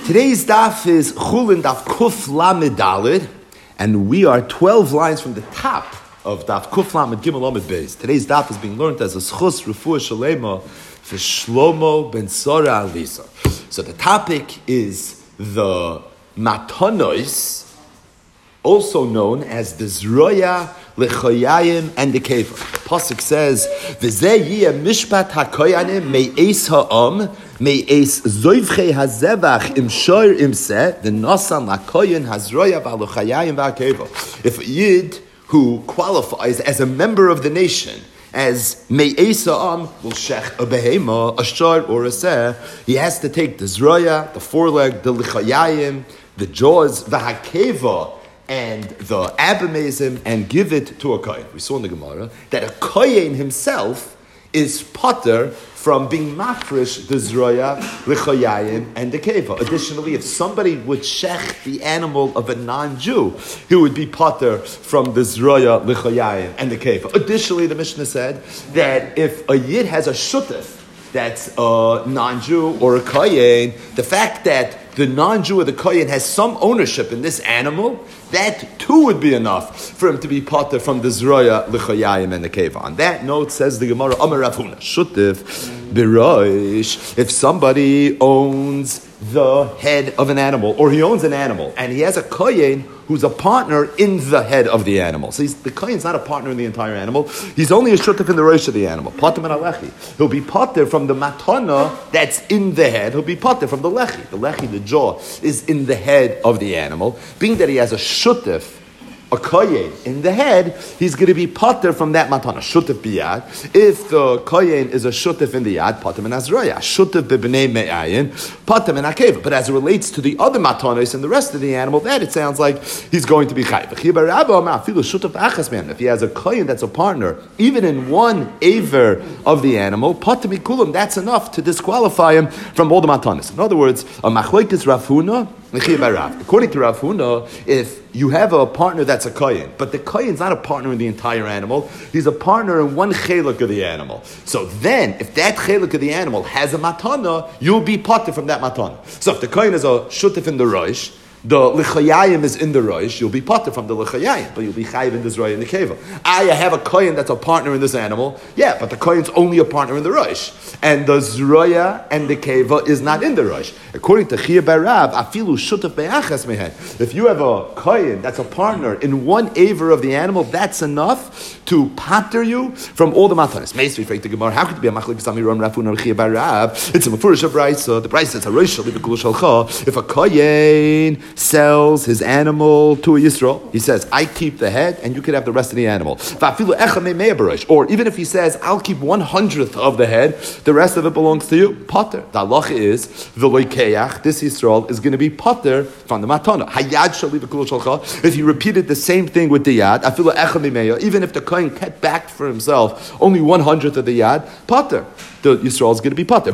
Today's daf is Chulin daf Kuf Lamed Daled, and we are 12 lines from the top of daf Kuf Lamed Gimel Lamed Beis. Today's daf is being learned as a schus refuah shalema for Shlomo ben Sora Alisa. So the topic is the matanos, also known as the Zroya, Lechoyayim, and the Keva. The pasuk says, "V'zeh yiyeh mishpat hakoyanim me'es ha'am me'es zoivchei hazevach im shoir imseh v'nosan lakoyin hazroya v'alochayayim v'akeva." If a yid who qualifies as a member of the nation as me'es ha'am will shech a behema, a shor or a seh, he has to take the zroya, the foreleg, the lechoyayim, the jaws, the hakeva, and the abamazim, and give it to a kohen. We saw in the Gemara that a kohen himself is potter from being mafresh the zroya, lechoyayim, and the keva. Additionally, if somebody would shech the animal of a non-Jew, he would be potter from the zroya, lechoyayim, and the keva. Additionally, the Mishnah said that if a yid has a shutef that's a non-Jew or a kohen, the fact that the non-Jew or the kohen has some ownership in this animal, that too would be enough for him to be potter from the zroya, lechoyayim, and the keva. On that note, says the Gemara, Amar Rav Huna, Shutif b'roish, if somebody owns the head of an animal, or he owns an animal, and he has a kohen who's a partner in the head of the animal. So the kohen's not a partner in the entire animal. He's only a shutef in the rosh of the animal. Potter min alechi. He'll be potter from the matana that's in the head. He'll be potter from the lechi. The lechi, the jaw, is in the head of the animal. Being that he has a shutef, a kohen in the head, he's going to be potter from that matana. Shutef biyad. If the kohen is a shutef in the yad, potter min azroya. Shutef b'bnei me'ayin, potter min akeva. But as it relates to the other matanos and the rest of the animal, that it sounds like he's going to be chayiv. If he has a kohen that's a partner, even in one aver of the animal, potter mikulam, that's enough to disqualify him from all the matanos. In other words, a machloekes Rav Huna. According to Rav Huna, if you have a partner that's a kohen, but the kohen's not a partner in the entire animal, he's a partner in one cheluk of the animal. So then, if that cheluk of the animal has a matana, you'll be potter from that matana. So if the kohen is a shutef in the rosh, the lechoyayim is in the rosh, you'll be potter from the lechoyayim, but you'll be chayiv in the zroya and the keva. I have a kohen that's a partner in this animal, yeah, but the kohen's only a partner in the rosh, and the zroya and the keva is not in the rosh. According to Chia Barav, afilu shutef be'achas mehen. If you have a kohen that's a partner in one aver of the animal, that's enough to pater you from all the matanis. Meisvi freik the Gemara, how could it be a machlek samiron Rafun or Chia Barav? It's a mafurish brayso. The brayso says a rosh shaliv shalcha. If a kohen sells his animal to a Yisrael, he says, I keep the head and you can have the rest of the animal. Or even if he says, I'll keep 1/100th of the head, the rest of it belongs to you, potter. The halacha is, this Yisrael is going to be potter from the matana. If he repeated the same thing with the yad, even if the kohen kept back for himself only 1/100th of the yad, potter. The Yisrael is going to be potter.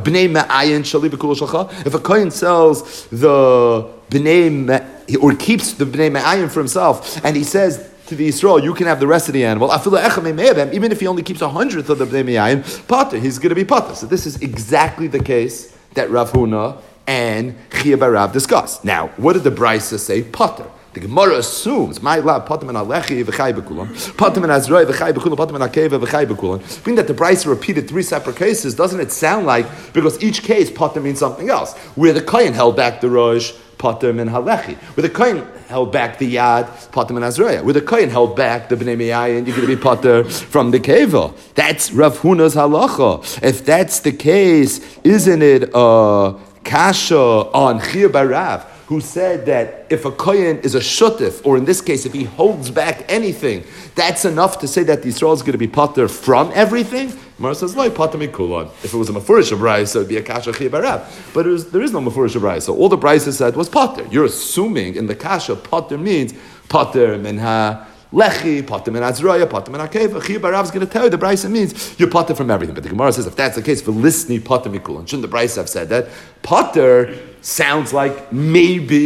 If a kohen sells the or keeps the bnei me'ayin for himself, and he says to the Yisrael, you can have the rest of the animal, even if he only keeps 100th of the bnei me'ayin, potter, he's going to be potter. So this is exactly the case that Rav Huna and Chia Barav discussed. Now, what did the Brisa say? Potter. The Gemara assumes, my lab, potter min alechi v'chai b'kulam, potter min azroi v'chai b'kulam, potter min akeva v'chai b'kulam. Being that the Brisa repeated 3 separate cases, doesn't it sound like, because each case, potter means something else. Where the kohen held back the rosh, potter min halechi. Where the kohen held back the yad, potter min azroya. Where the kohen held back the bnei me'ayin, you're going to be potter from the keva. That's Rav Huna's halacha. If that's the case, isn't it a kasha on Chia Barav, who said that if a kohen is a shutef, or in this case, if he holds back anything, that's enough to say that the Yisrael is going to be potter from everything? Gemara says, "Lo potter mikulan." If it was a mafurish brayso, it would be a kasha Chia Barav. But there is no mafurish brayso. So all the brayso said was potter. You're assuming in the kasha potter means potter minha lechi, potter min azroya, potter min akeva. Chia Barav is going to tell you the brayso means you're potter from everything. But the Gemara says if that's the case, for listening potter mikulan, shouldn't the brayso have said that? Potter sounds like maybe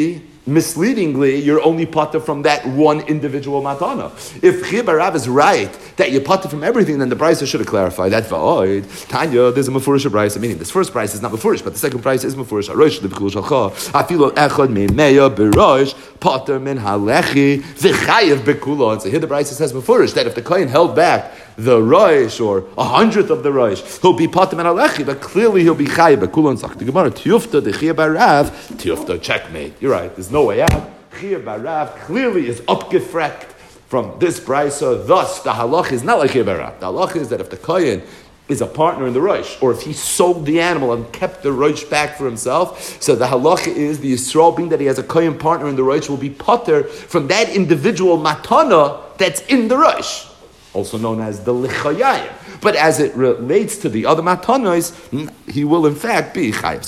misleadingly, you're only pater from that one individual matana. If Chiyuv Barav is right that you're pater from everything, then the Brisa should have clarified that. Va'oid Tanya, there's a mefurish Brisa, meaning this first Brisa is not mefurish, but the second Brisa is mefurish. Arosh lebikul shalcha afilo echad meya berosh pater min halechi v'chayev bekulon. So here the Brisa says mefurish that if the kohen held back the roish or 100th of the roish, he'll be pater min halechi, but clearly he'll be chayev bekulon. Sagt the Gemara tiyufta the Chiyuv Barav tiyufta checkmate. You're right. There's no way out. Chiyuv Barav clearly is upgefrekt from this brisa. Thus, the halach is not like Chiyuv Barav. The halach is that if the kohen is a partner in the roish, or if he sold the animal and kept the roish back for himself, so the halach is the Yisrael, being that he has a kohen partner in the roish, will be pater from that individual matana that's in the roish, also known as the lichayayim. But as it relates to the other matanos, he will in fact be chayav.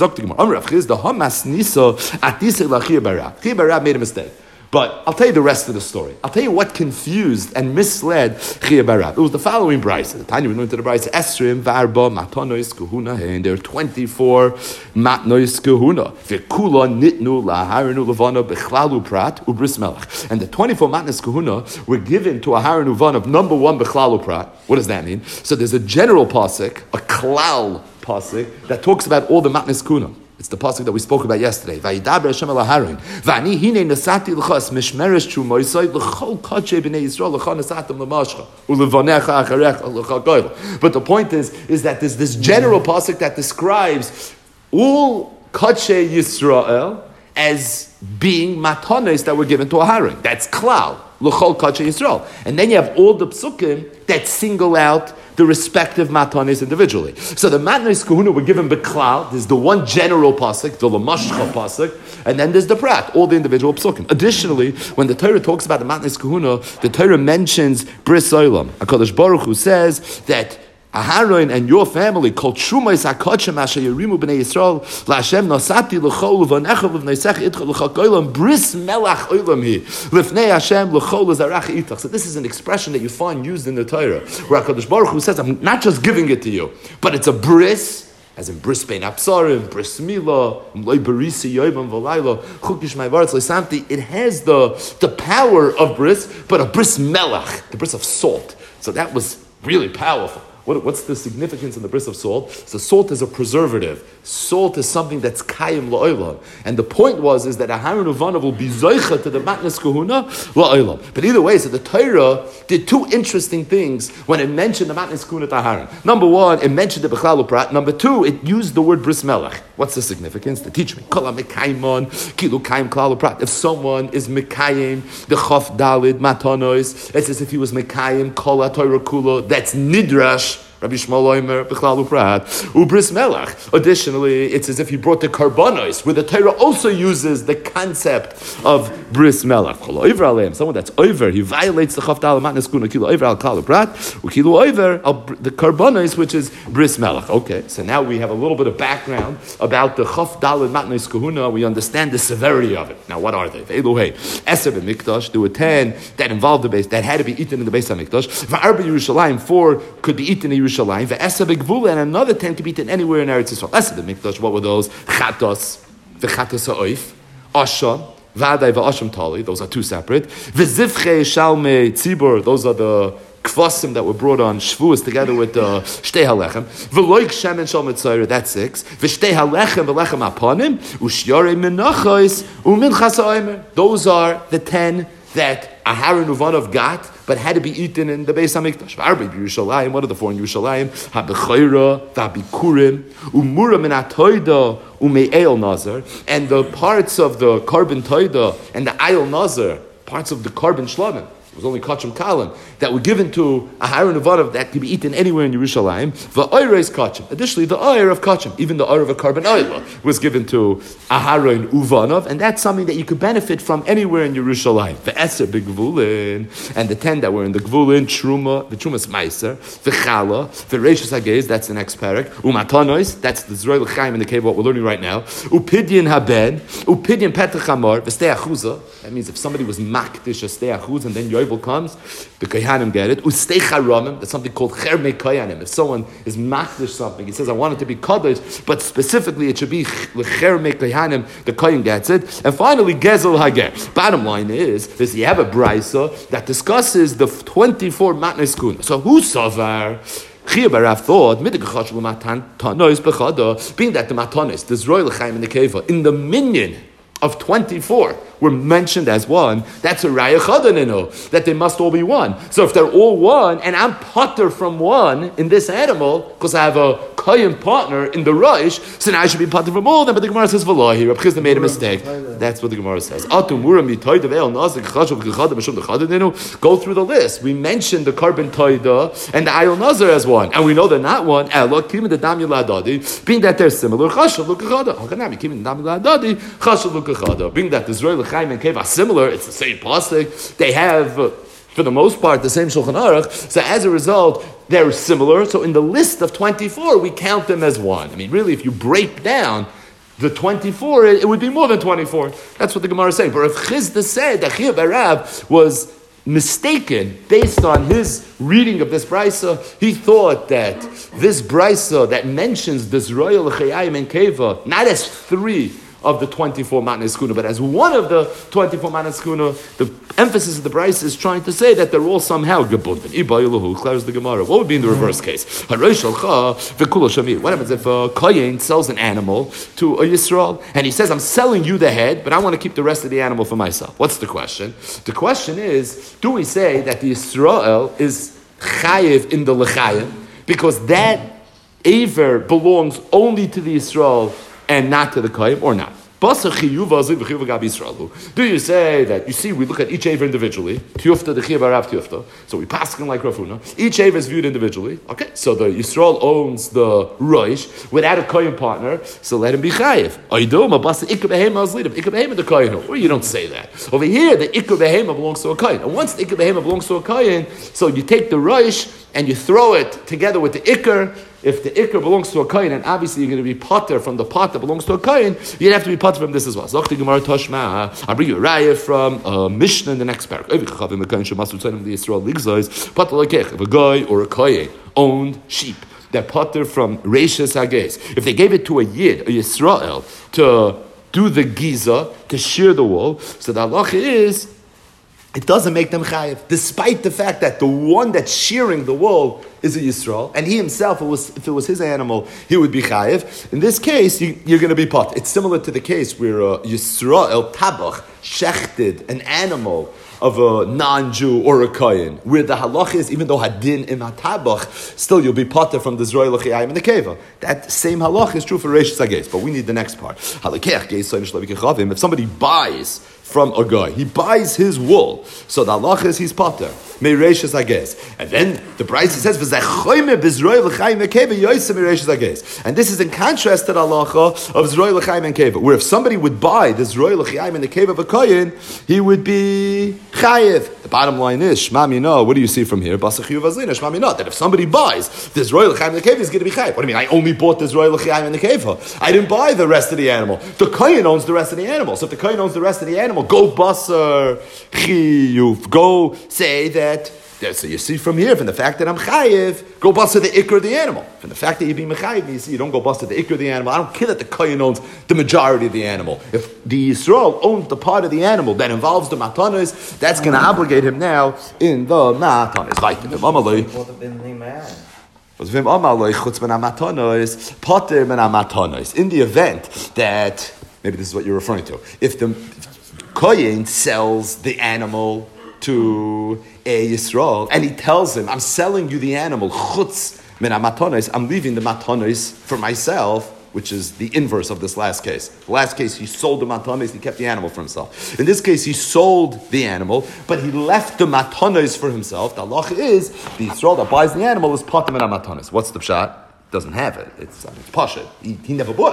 Chiyuv Barav made a mistake. But I'll tell you the rest of the story. I'll tell you what confused and misled Chiyuv Barav. It was the following brisa. The time we went to the brisa, Esrim Varba Matanois Kahuna, and there are 24 Matnois Kahuna. V'kula nitnu laharinu levana bechlalu prat ubris melech. And the 24 Matnois Kahuna were given to Aharon Uvanav, number one bechlalu prat. What does that mean? So there's a general pasuk, a klal pasuk, that talks about all the Matnois Kahuna. It's the pasuk that we spoke about yesterday. Vayidaber Hashem el Aharon. V'ani hine nasati l'chas mishmeres trumoisai l'chol kadshe b'nei Yisrael l'cha nasatem l'mashcha u'levanecha acharecha l'cha goyel. But the point is that there's this general pasuk that describes all kadshe Yisrael as being matanos that were given to Aharon. That's klal l'chol kadshe Yisrael. And then you have all the psukim that single out the respective matanis individually. So the matanis kahuna were given beklal. There's the one general pasuk, the lamashcha pasuk, and then there's the prat, all the individual psukim. Additionally, when the Torah talks about the matanis kahuna, the Torah mentions bris olam. HaKadosh Baruch Hu says that Aharon and your family called Shumais HaKodshim Asher Yerimu B'nei Yisrael LaHashem Nasati L'chol V'necha V'neisecha Itcha L'chak Olam Bris Melach Olam Hi L'fnei Hashem L'chol L'zarach Itach. So this is an expression that you find used in the Torah, where HaKadosh Baruch Hu says, I'm not just giving it to you, but it's a bris, as in bris bein apsarim, bris mila, loy berisi yoyvam v'layla, chukish ma'varetz le'samti. It has the power of bris, but a bris melach, the bris of salt. So that was really powerful. What's the significance in the bris of salt? So salt is a preservative. Salt is something that's kayim la'olam. And the point is that Aharon Uvanav will be zoicha to the matnas kahuna la'olam. But either way, so the Torah did two interesting things when it mentioned the matnas kahuna to Aharon. Number one, it mentioned the bechlalu prat. Number two, it used the word bris melech. What's the significance? To teach me. Kala mekaymon, kilu kaim klalu prat. If someone is mekayim, the chaf dalid matanos, it's as if he was mekayim, kala Torah kula, that's nidrash. Rabbi Shmuel Omer, Bechlalu Prat, Ubris Melach. Additionally, it's as if he brought the karbanos, where the Torah also uses the concept of Bris Melach. Someone that's over, he violates the Chavdal Matnas Kuna, Kilo Over al Kalu Prat, Ukilo Over the karbanos, which is Bris Melach. Okay, so now we have a little bit of background about the Chavdal Matnas Kahuna. We understand the severity of it. Now, what are they? Elohei, Eser Mikdash. There were 10 that involved the base, that had to be eaten in the base of Mikdash. Va'arba Yerushalayim, 4 could be eaten in Yerushalayim, ve'esa begvula, and another 10 to be eaten anywhere in Eretz Yisrael. Esa b'mikdash, what were those? Chatos, ve'chatos ha'oif, asha, v'adai v'asham tali, those are two separate. Ve'zivche shalmei tzibur, those are the kvasim that were brought on Shavuos together with shtei halechem. V'loik shemen shal mitzayra, that's 6. V'shtei halechem v'lechem aponim, u'shyarei menachos, u'minchas ha'omer. Those are the 10 that Aharon Uvanav got, but had to be eaten in the Beis HaMikdash. V'arba Yerushalayim, what are the 4 in Yerushalayim? Ha'bechayra, v'abikurim, u'mura min ha'toida, u'me'eil nazar, and the parts of the carbon toida and the eil nazar, parts of the carbon shlamim, it was only kachim kalim, that were given to Aharon Uvanav that could be eaten anywhere in Yerushalayim. V'oireis kachim. Additionally, the oir of kachim, even the oir of a carbon oil, was given to Aharon Uvanav, and that's something that you could benefit from anywhere in Yerushalayim. V'eser b'gvulin, and the 10 that were in the gvulin, truma, the trumas meiser, v'chala, v'reishus hagez, that's the next parak, umatonois, that's the zroy l'chaim in the cave, what we're learning right now, upidyin haben, upidyin petach hamar, v'stei achuza, that means if somebody was makdish a stei achuz, and then Yovel comes, the Kohanim get it. Ustei Charamim, that's something called Chermei Kohanim. If someone is makdish something, he says, I want it to be Kaddish, but specifically it should be Chermei Kohanim, the Kohen gets it. And finally, Gezel Hager. Bottom line is you have a brisa that discusses the 24 matnes kuna. So who savar? Chia Barav thought, being that the matanis, the Zroy L'chaim and the Keva, in the minion of 24 were mentioned as one, that's a raya chadanino, that they must all be one. So if they're all one, and I'm potter from one in this animal, because I have a kohen partner in the Rosh, so now I should be potter from all of them, but the Gemara says, Valahi, Reb Chizda made a mistake. That's what the Gemara says. Go through the list. We mentioned the carbon toida and the ayil nazar as one, and we know they're not one, being that they're similar, being that the Zroy Chaim and Kev are similar, it's the same pasuk. They have, for the most part, the same Shulchan Aruch. So as a result, they're similar. So in the list of 24, we count them as one. I mean, really, if you break down the 24, it would be more than 24. That's what the Gemara is saying. But if Chizda said that Chia Barav was mistaken based on his reading of this brisa, he thought that this brisa that mentions this royal L'chayayim and Keva, not as 3 of the 24 matnes kuna, but as one of the 24 matnes kuna, the emphasis of the Bryce is trying to say that they're all somehow gebunden. Clarify the Gemara. What would be in the reverse case? What happens if a kohen sells an animal to a Yisrael and he says, I'm selling you the head, but I want to keep the rest of the animal for myself? What's the question? The question is, do we say that the Yisrael is chayiv in the lechayim because that aver belongs only to the Yisrael and not to the kohen, or not? Do you say that, you see, we look at each aver individually, tiyufta, the chiyah barav tiyufta, so we pass him like Rav Huna, each aver is viewed individually, okay, so the Yisrael owns the roish without a kohen partner, so let him be chayiv. Or you don't say that. Over here, the ikar behema belongs to a kohen, and once the ikar behema belongs to a kohen, so you take the roish and you throw it together with the ikar. If the ikar belongs to a kohen, and obviously you're going to be potter from the pot that belongs to a kohen, you'd have to be potter from this as well. Zochti Gemara Toshma. I'll bring you a raya from Mishnah in the next parak. If a guy or a kohen owned sheep, they're potter from Reishis Hages. If they gave it to a Yid, a Yisrael, to do the giza, to shear the wool, so the halacha is, it doesn't make them chayiv, despite the fact that the one that's shearing the wool is a Yisrael, and he himself, if it was his animal, he would be chayiv. In this case, you're going to be pot. It's similar to the case where Yisrael tabach shechted an animal of a non-Jew or a kohen, where the halach is, even though hadin im hatabach, still you'll be potter from the Zroy L'chayayim and the Keva. That same halach is true for Reish Zagez, but we need the next part. If somebody buys from a guy, he buys his wool, so the halach is he's potter. And then the Bryce says, and this is in contrast to the halacha of Zroy L'chaim and Keva, where if somebody would buy this Zroy L'chaim and the Keva of a kohen, he would be chayiv. The bottom line is, Shema Mina, what do you see from here? Shema Mina, that if somebody buys this Zroy L'chaim and the Keva, he's going to be chayiv. What do you mean? I only bought this Zroy L'chaim and the Keva. I didn't buy the rest of the animal. The kohen owns the rest of the animal. So if the kohen owns the rest of the animal, go basar chiyuv. Go say that. So you see from here, from the fact that I'm chayiv, go bust to the ikr of the animal. From the fact that you be mechayiv, you see, you don't go bust to the ikr of the animal. I don't care that the kohen owns the majority of the animal. If the Yisrael owns the part of the animal that involves the matanos, that's going to obligate him now in the matanos. In the event that, maybe this is what you're referring to, if the kohen sells the animal to a Yisrael, and he tells him, I'm selling you the animal, chutz min ha-matanos, I'm leaving the matanos for myself, which is the inverse of this last case. The last case, he sold the matanos, he kept the animal for himself. In this case, he sold the animal, but he left the matanos for himself. The halacha is, the Yisrael that buys the animal is pater min ha-matanos. What's the pshat? Doesn't have it. It's pashut. He never bought it.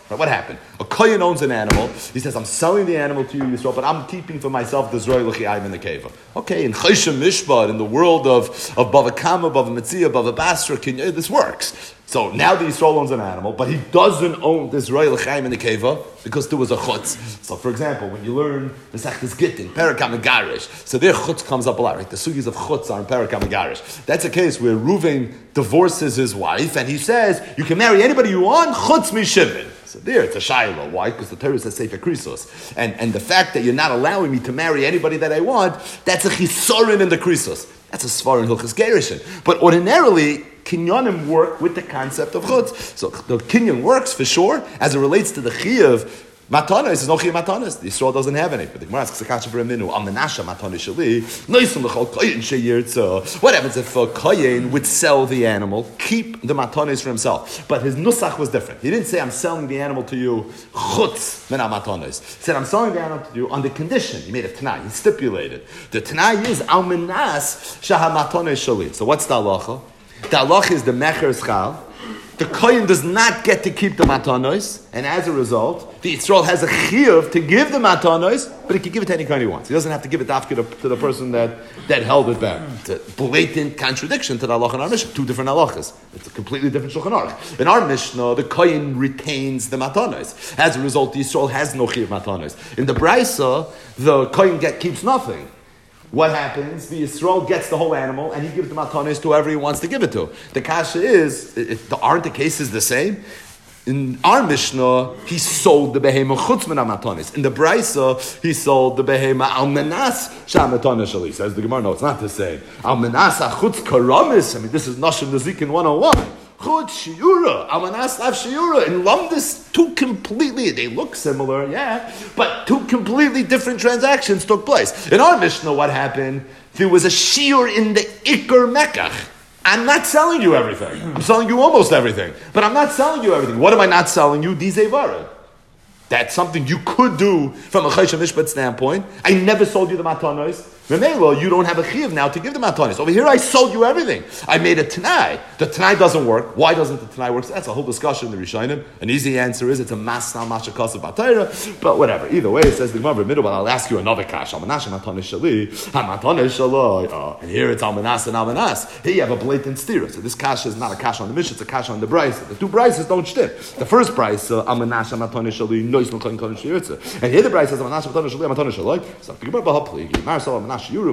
Right, what happened? A kohen owns an animal. He says, I'm selling the animal to you, Yisrael, but I'm keeping for myself the zroy l'chiyayim in the keva. Okay, in Choshen Mishpat, in the world of Bava Kama, Bava Metzia, Bava Basra, this works. So now the Yisrael owns an animal, but he doesn't own this zroy l'chiyayim in the keva because there was a chutz. So for example, when you learn the Sechtes Gittin, Parakam Megarish, so their chutz comes up a lot, right? The sugis of chutz are in Parakam Megarish. That's a case where Reuven divorces his wife and he says, you can marry anybody you want, chutz mi Shimon. So there, it's a shayla. Why? Because the Torah says Sefer Krisos. And the fact that you're not allowing me to marry anybody that I want, that's a chisorin in the Krisos. That's a svar in Hilchas Gerishin. But ordinarily, kinyanim work with the concept of chutz. So the kinyan works for sure as it relates to the chiyuv. Matanos is no chiyuv matanos. The Yisrael doesn't have any. But the Gemara asks Zakasha for a minu. Al menasha matanos sheli. Noisim l'chol koyin sheyirtza. What happens if a koyin would sell the animal, keep the matanos for himself? But his nusach was different. He didn't say, I'm selling the animal to you chutz min matanos. He said, I'm selling the animal to you on the condition. He made a tanai. He stipulated. The tanai is al menas shaha matanos sheli. So what's the halacha? The halacha is the mecher schal. The kohen does not get to keep the matanos, and as a result, the Yisrael has a chiyuv to give the matanos, but he can give it to any kind he wants. He doesn't have to give it to the person that held it back. It's a blatant contradiction to the halacha in our Mishnah. Two different halachas. It's a completely different Shulchan Aruch. In our Mishnah, the kohen retains the matanos. As a result, the Yisrael has no chiyuv matanos. In the Braisa, the kohen keeps nothing. What happens? The Yisrael gets the whole animal and he gives the matanos to whoever he wants to give it to. The kasha is, aren't the cases the same? In our Mishnah, he sold the behema chutz min matanos. In the Braisa, he sold the behema al menas shamatanos shali. Says the Gemara, no, it's not the same. Al menas achutz karamis. I mean, this is Nashim Nezikin 101. Chut shiura, amanas lav shiura. In Lumdis, two completely, they look similar, yeah, but two completely different transactions took place. In our Mishnah, what happened? There was a shiur in the ikar mekach. I'm not selling you everything. I'm selling you almost everything, but I'm not selling you everything. What am I not selling you? Dizevara. That's something you could do from a Choshen Mishpat standpoint. I never sold you the matanos. Remember, you don't have a chiyuv now to give the matanis. Over here, I sold you everything. I made a tanai. The tanai doesn't work. Why doesn't the tanai work? That's a whole discussion in the Rishonim. An easy answer is it's a masnal mashakasav batayra. But whatever. Either way, it says the Gemara middle. But I'll ask you another kash. Almanash matanis shali. Hamatanis shaloi. And here it's almanas and almanas. Here you have a blatant stira. So this kash is not a kash on the Mishnah. It's a kash on the Brisa. The two Brises don't shtit. The first Brisa, almanash matanis shali. Nois mekayin kain shirtza. And here the Brisa says almanash matanis shali. Matanis shaloi. So the Gemara bahapli. Marsal almanash shiuru.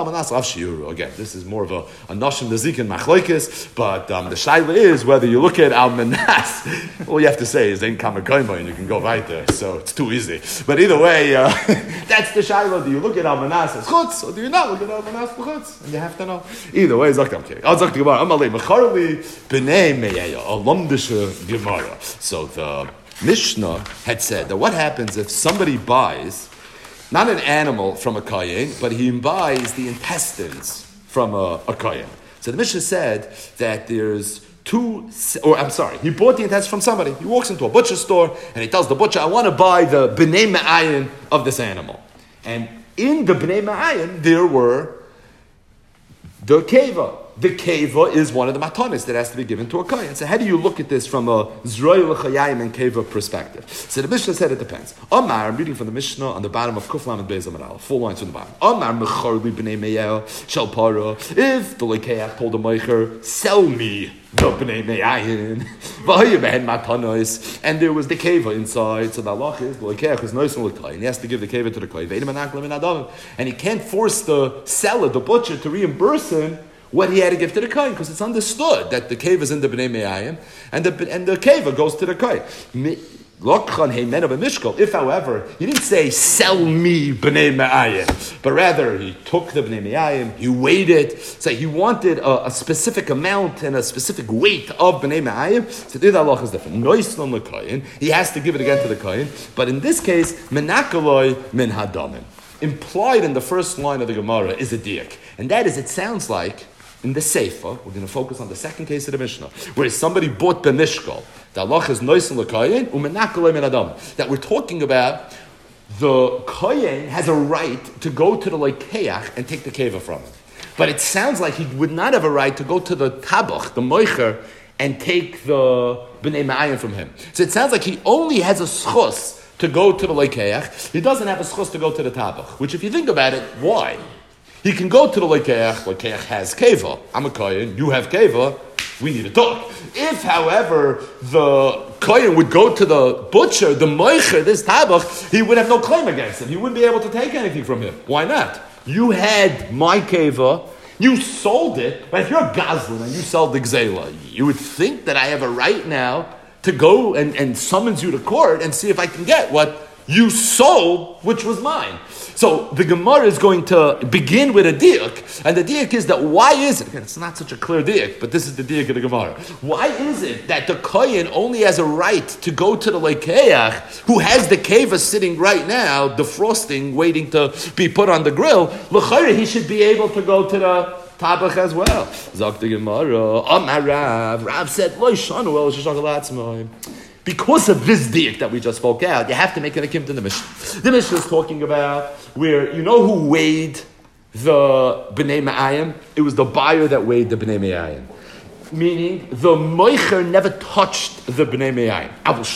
Again, this is more of a noshim nezikin machloikis, but the shaila is whether you look at al menas, all you have to say is ein kamakayma, and you can go right there. So it's too easy. But either way, that's the shaila. Do you look at al menas as chutz, or do you not look at al menas as chutz? And you have to know. Either way, zaktam kidding. I'll zaktam gemara. Amalei mecharli b'nei meyeya a lumdisha gemara. So the Mishnah had said that what happens if somebody buys not an animal from a kohen, but he buys the intestines from a kohen. So the Mishnah said that there's he bought the intestines from somebody. He walks into a butcher store and he tells the butcher, I want to buy the b'nei me'ayin of this animal. And in the b'nei me'ayin, there were the keva. The keva is one of the matanis that has to be given to a kohen. So how do you look at this from a zroy l'chayayim and keva perspective? So the Mishnah said it depends. Omar, I'm reading from the Mishnah on the bottom of Kuflam and Beis Amar, 4 lines from the bottom. Omar mecharli b'nei meyel shel para. If the lekeach told the meicher, sell me the b'nei meyayin, v'hayu behen matanos, and there was the keva inside. So the halach is the lekeach is noisen l'kohen. He has to give the keva to the kohen. V'edim anaklam in adam, and he can't force the seller, the butcher, to reimburse him what he had to give to the kohen, because it's understood that the cave is in the b'nei me'ayim, and the cave goes to the kohen. If, however, he didn't say, sell me b'nei me'ayim, but rather he took the b'nei me'ayim, he weighed it, so he wanted a specific amount and a specific weight of b'nei me'ayim, so the halach is different. Noislan l'kohen, he has to give it again to the kohen, but in this case, menakaloi min hadamin. Implied in the first line of the Gemara is a diak, and that is, it sounds like, in the Sefer, we're going to focus on the second case of the Mishnah, where somebody bought the Mishkal. The halach is noisen l'kohen u'menakalei min adam. That we're talking about the kohen has a right to go to the lekeach and take the keva from him. But it sounds like he would not have a right to go to the tabach, the moicher, and take the b'nei ma'ayin from him. So it sounds like he only has a schus to go to the lekeach. He doesn't have a schus to go to the tabach. Which, if you think about it, why? He can go to the lekeach. Lekeach has keva. I'm a kohen. You have keva. We need to talk. If, however, the kohen would go to the butcher, the moicher, this tabach, he would have no claim against him. He wouldn't be able to take anything from him. Why not? You had my keva. You sold it, but if you're a Goslin and you sell the Gzela, you would think that I have a right now to go and summons you to court and see if I can get what you sold, which was mine. So the Gemara is going to begin with a diak, and the diak is that why is it, again, it's not such a clear diak, but this is the diak of the Gemara. Why is it that the kohen only has a right to go to the lekeach, who has the keva sitting right now, defrosting, waiting to be put on the grill? L'chayre, he should be able to go to the tabach as well. Zok the Gemara, Amar Rav said, Lo yishanu el sheshach alatzmai. Because of this diak that we just spoke out, you have to make an akim to the Mishnah. The Mishnah is talking about where, you know who weighed the b'nei ma'ayim? It was the buyer that weighed the b'nei ma'ayim. Meaning, the moicher never touched the b'nei ma'ayim.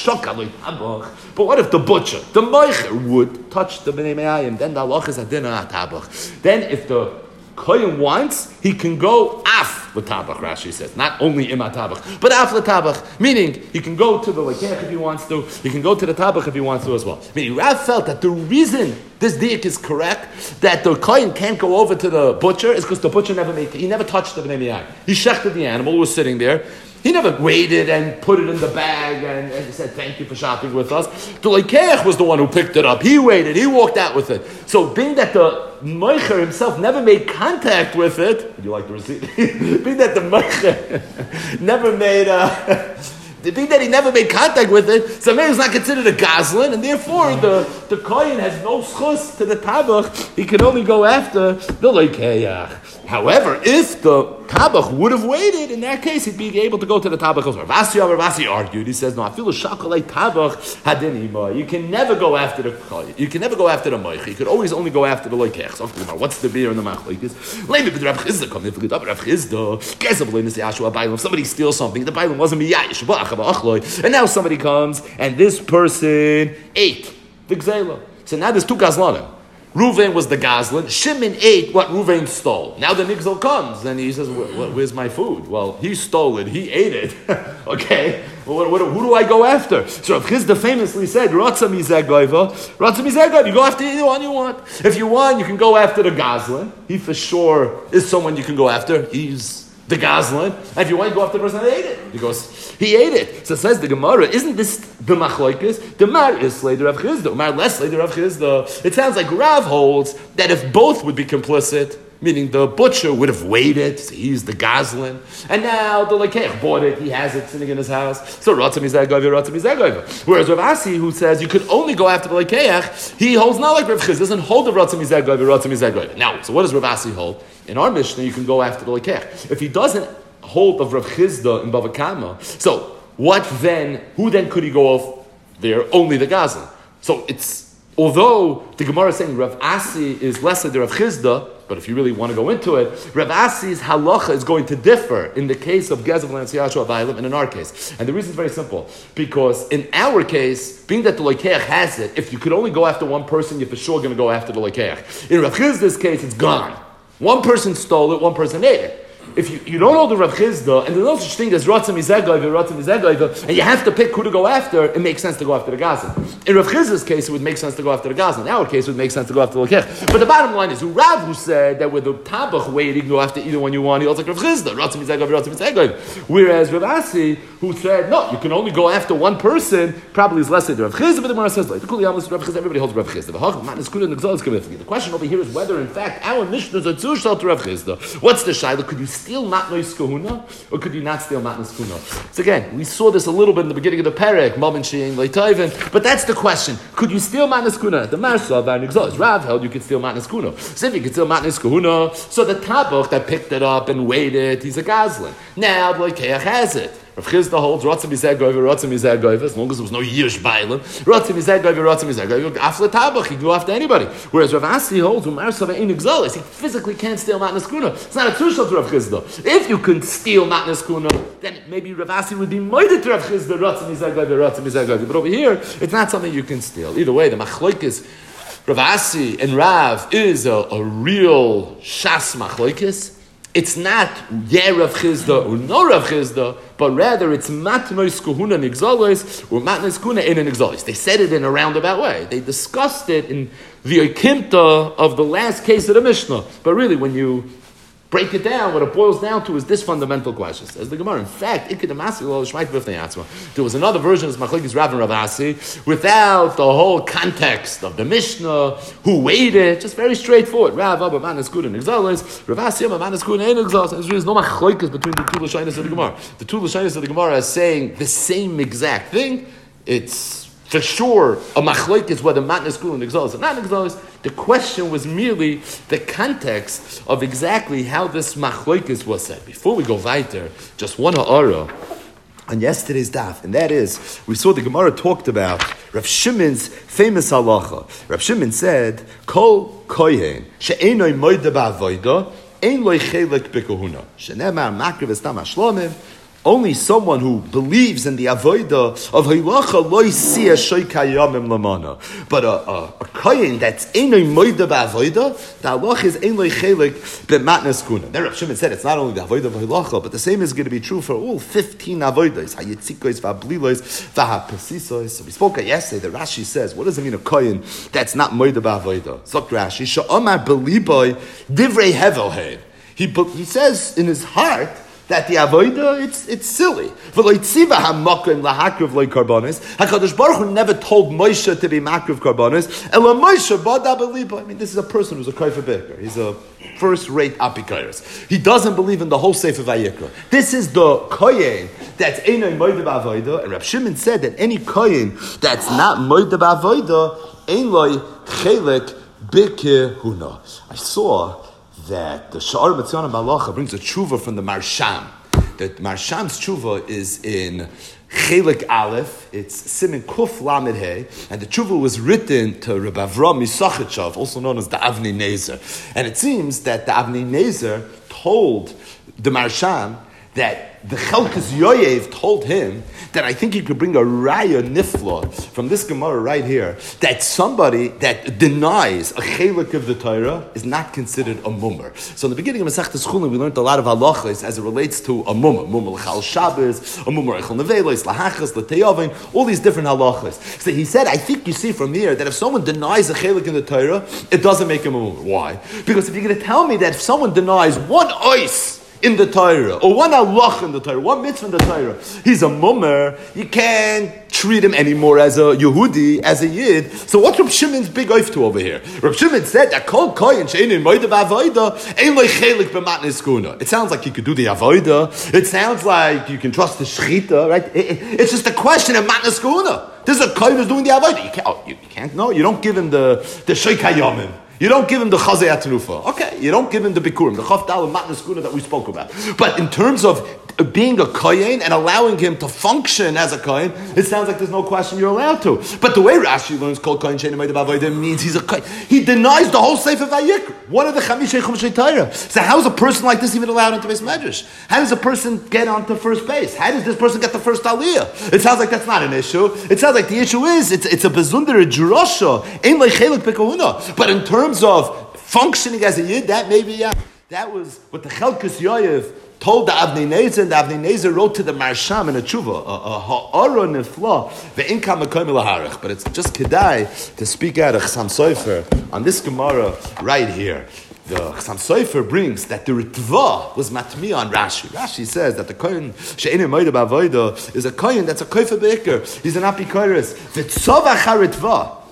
But what if the butcher, the moicher, would touch the b'nei ma'ayim? Then the halach is adina atabach. Then if the kohen wants, he can go af l'tabach, Rashi says. Not only im tabach, but af l'tabach. Meaning, he can go to the lekech if he wants to, he can go to the tabach if he wants to as well. Meaning, Rav felt that the reason this diak is correct, that the kohen can't go over to the butcher, is because the butcher he never touched the b'nei miyai. He shechted the animal, was sitting there. He never waited and put it in the bag and said, thank you for shopping with us. The lekeach was the one who picked it up. He waited. He walked out with it. So being that the moicher himself never made contact with it, would you like the receipt? Being that the moicher never made being that he never made contact with it, so maybe it's not considered a goslin, and therefore the kohen has no schus to the tabach. He can only go after the lekeach. However, if the tabach would have waited, in that case, he'd be able to go to the tabach. Ravasi argued. He says, no, I feel a shakalei tabach hadinima. You can never go after the kohen. You can never go after the moich. You could always only go after the lekeach. So, what's the beer in the machlekes? If somebody steals something, the bailam wasn't miyayish, and now somebody comes, and this person ate the gzela. So now there's two gazlanim. Reuven was the Goslin. Shimon ate what Reuven stole. Now the Nigzel comes and he says, where's my food? Well, he stole it. He ate it. Okay. Well, who do I go after? So Rav Chisda famously said, Ratza mizeh goiva. Ratza mizeh goiva. You go after anyone you want. If you want, you can go after the Goslin. He for sure is someone you can go after. He's the Goslin. And if you want, you go after the person that ate it. Because he ate it. So says the Gemara, isn't this the machlokes? The Mar is later Rav Chisda. Mar less later Rav Chisda. It sounds like Rav holds that if both would be complicit, meaning the butcher would have waited, so he's the Goslin, and now the lekeach bought it, he has it sitting in his house. So Ratzah mizeh goiva. Whereas Rav Asi, who says you could only go after the lekeach, he holds not like Rav Chisda, doesn't hold the Ratzah mizeh goiva. Now, so what does Rav Asi hold? In our Mishnah, you can go after the lekeach. If he doesn't hold of Rav Chisda in Bava Kama, so what then? Who then could he go off there? Only the Goslin. So it's, although the Gemara is saying Rav Asi is less than Rav Chisda, but if you really want to go into it, Rav Asi's halacha is going to differ in the case of Gezav Lansiyashu Avaylim and in our case. And the reason is very simple. Because in our case, being that the lekeach has it, if you could only go after one person, you're for sure going to go after the lekeach. In Rav Chisda's case, it's gone. One person stole it, one person ate it. If you don't hold the Rav Chisda, and there's no such thing as Ratzah mizeh goiva, and you have to pick who to go after, it makes sense to go after the Goslin. In Rav Chisda's case, it would make sense to go after the Goslin. In our case, it would make sense to go after the Lekech. But the bottom line is, Rav who said that with the Tabach way, you can go after either one you want, he holds like Rav Chisda, Ratzah mizeh goiva. Whereas Rav Asi, who said, no, you can only go after one person, probably is less than Rav Chisda, but the Gemara says, like, everybody holds Rav Chisda. The question over here is whether, in fact, our Mishnah is a Tzushal to Rav Chisda. What's the Shaila? Could you steal matnos kahuna, or could you not steal matnos kahuna? So again, we saw this a little bit in the beginning of the Perek, Mabin Shein Leitayvin, but that's the question. Could you steal matnos kahuna? The Marsa, Varnigzos, Rav held you could steal matnos kahuna. So if you could steal matnos kahuna, so the Tabach that picked it up and weighed it, he's a Goslin. Now the Lekeach has it. Rav Chisda holds Ratzim Yizeh Goyva, as long as there was no Yish Bailim. Ratzim Yizeh Goyva, Afla Tabach, he can go after anybody. Whereas Rav Asi holds, Umar Sava Ein Exalis, he physically can't steal Matnas Kuna. It's not a Tushal to Rav Chisda. If you can steal Matnas Kuna, then maybe Rav Asi would be moided to Rav Chisda, Ratzim Yizeh Goyva. But over here, it's not something you can steal. Either way, the Machlokes, Rav Asi and Rav is a real Shas Machlokes. It's not Rav Chisda or no Rav Chisda, but rather it's Matnos Kuhuna Nigzalis or Matnos Kuna in an Nigzalis. They said it in a roundabout way. They discussed it in the Okimta of the last case of the Mishnah. But really, when you break it down, what it boils down to is this fundamental question. Says the Gemara. In fact, there was another version of Machlokes Rav and Rav Asi without the whole context of the Mishnah, who weighed it, just very straightforward. Rav Abba Manas Kuda Nigzalis, Rav Asi Abba Manas Kuda Ein Nigzalis. There's no Machlokes between the two Lashonos of the Gemara. The two Lashonos of the Gemara are saying the same exact thing. It's for sure a Machlokes whether Matnas Kuda Nigzalis or not Nigzalis. The question was merely the context of exactly how this machlokes was said. Before we go weiter, just one ha'ara on yesterday's daf, and that is, we saw the Gemara talked about Rav Shimon's famous halacha. Rav Shimon said, Kol kohen she'enoi moide ba'avoida ein lo chelek b'kohuna shenemar makriv estam hashlamim. Only someone who believes in the avodah of halacha lo yisia shoykayamim lamana. But a kohen that's einoi moide ba'avodah, the halacha is einoi chelik b'matnas kuna. Then Rav Shimon said it's not only the avodah of halacha, but the same is going to be true for all 15 avodas, hayitzikos, v'ablilos, v'hapesisos. So we spoke yesterday. The Rashi says, what does it mean a kohen that's not moide ba'avodah? Zok Rashi, sha'omar beliboy divrei hevel hey. He says in his heart that the avodah, it's silly. HaKadosh Baruch Hu never told Moshe to be makriv karbanos. I mean, this is a person who's a kofer beker. He's a first-rate apikairos. He doesn't believe in the whole Sefer Vayikra. This is the kohen that's einoi moide ba'avodah. And Rab Shimon said that any kohen that's not moide ba'avodah, ein loy chelek b'kehuna. I saw that the Sha'ar Matzion Malacha brings a tshuva from the Marsham. The Marsham's tshuva is in Chelik Aleph. It's Simin Kuf Lamed Hey, and the tshuva was written to Reb Avram Yisachitchav, also known as the Avnei Nezer. And it seems that the Avnei Nezer told the Marsham that the Chelkas Yoyev told him that I think he could bring a raya nifla from this Gemara right here, that somebody that denies a chelik of the Torah is not considered a mummer. So in the beginning of Masechtas Chulin, we learned a lot of halachas as it relates to a mummer. Mummer l'chal Shabbos, a mummer echel nevelos, lahachas, l'teyavin, all these different halachas. So he said, I think you see from here that if someone denies a chelik in the Torah, it doesn't make him a mummer. Why? Because if you're going to tell me that if someone denies one ois in the Torah, or one halach in the Torah, one mitzvah in the Torah, he's a mummer, you can't treat him anymore as a Yehudi, as a Yid. So what's Reb Shimon's big oif to over here? Reb Shimon said that kol koyin she'ein moide ba'avoda ein lo chelik b'matnes kuna. It sounds like you could do the avoda. It sounds like you can trust the shechita, right? It's just a question of matnes kuna. This is a koyin who's doing the avoda. You can't. No, you don't give him the sheikayomim. You don't give him the chazei atrufa. Okay, you don't give him the bikurim, the chafdal and matnas kuna that we spoke about. But in terms of being a kohen and allowing him to function as a kohen, it sounds like there's no question you're allowed to. But the way Rashi learns kol kohen she'ein moide ba'avodah means he's a kohen. He denies the whole Sefer Vayikra, one of the Chamishei Chumshei Torah. So how is a person like this even allowed into Beis Medrash? How does a person get onto first base? How does this person get the first aliyah? It sounds like that's not an issue. It sounds like the issue is it's a bezundere drasha, ein lo chelik b'kohuna. But in terms of functioning as a yid, that maybe, yeah, that was what the Chelkas Yoyev told the Avnei Nezer, and the Avnei Nezer wrote to the Marsham in a tshuva, ha'ara nifla, ve'inka mekoyim laharich. But it's just kedai to speak out of Chassam Sofer on this Gemara right here. The Chassam Sofer brings that the Ritva was matmi on Rashi. Rashi says that the kohen she'ein moide ba'avoda is a kohen that's a kofer beker. He's an apikoros. V'tzova charitva.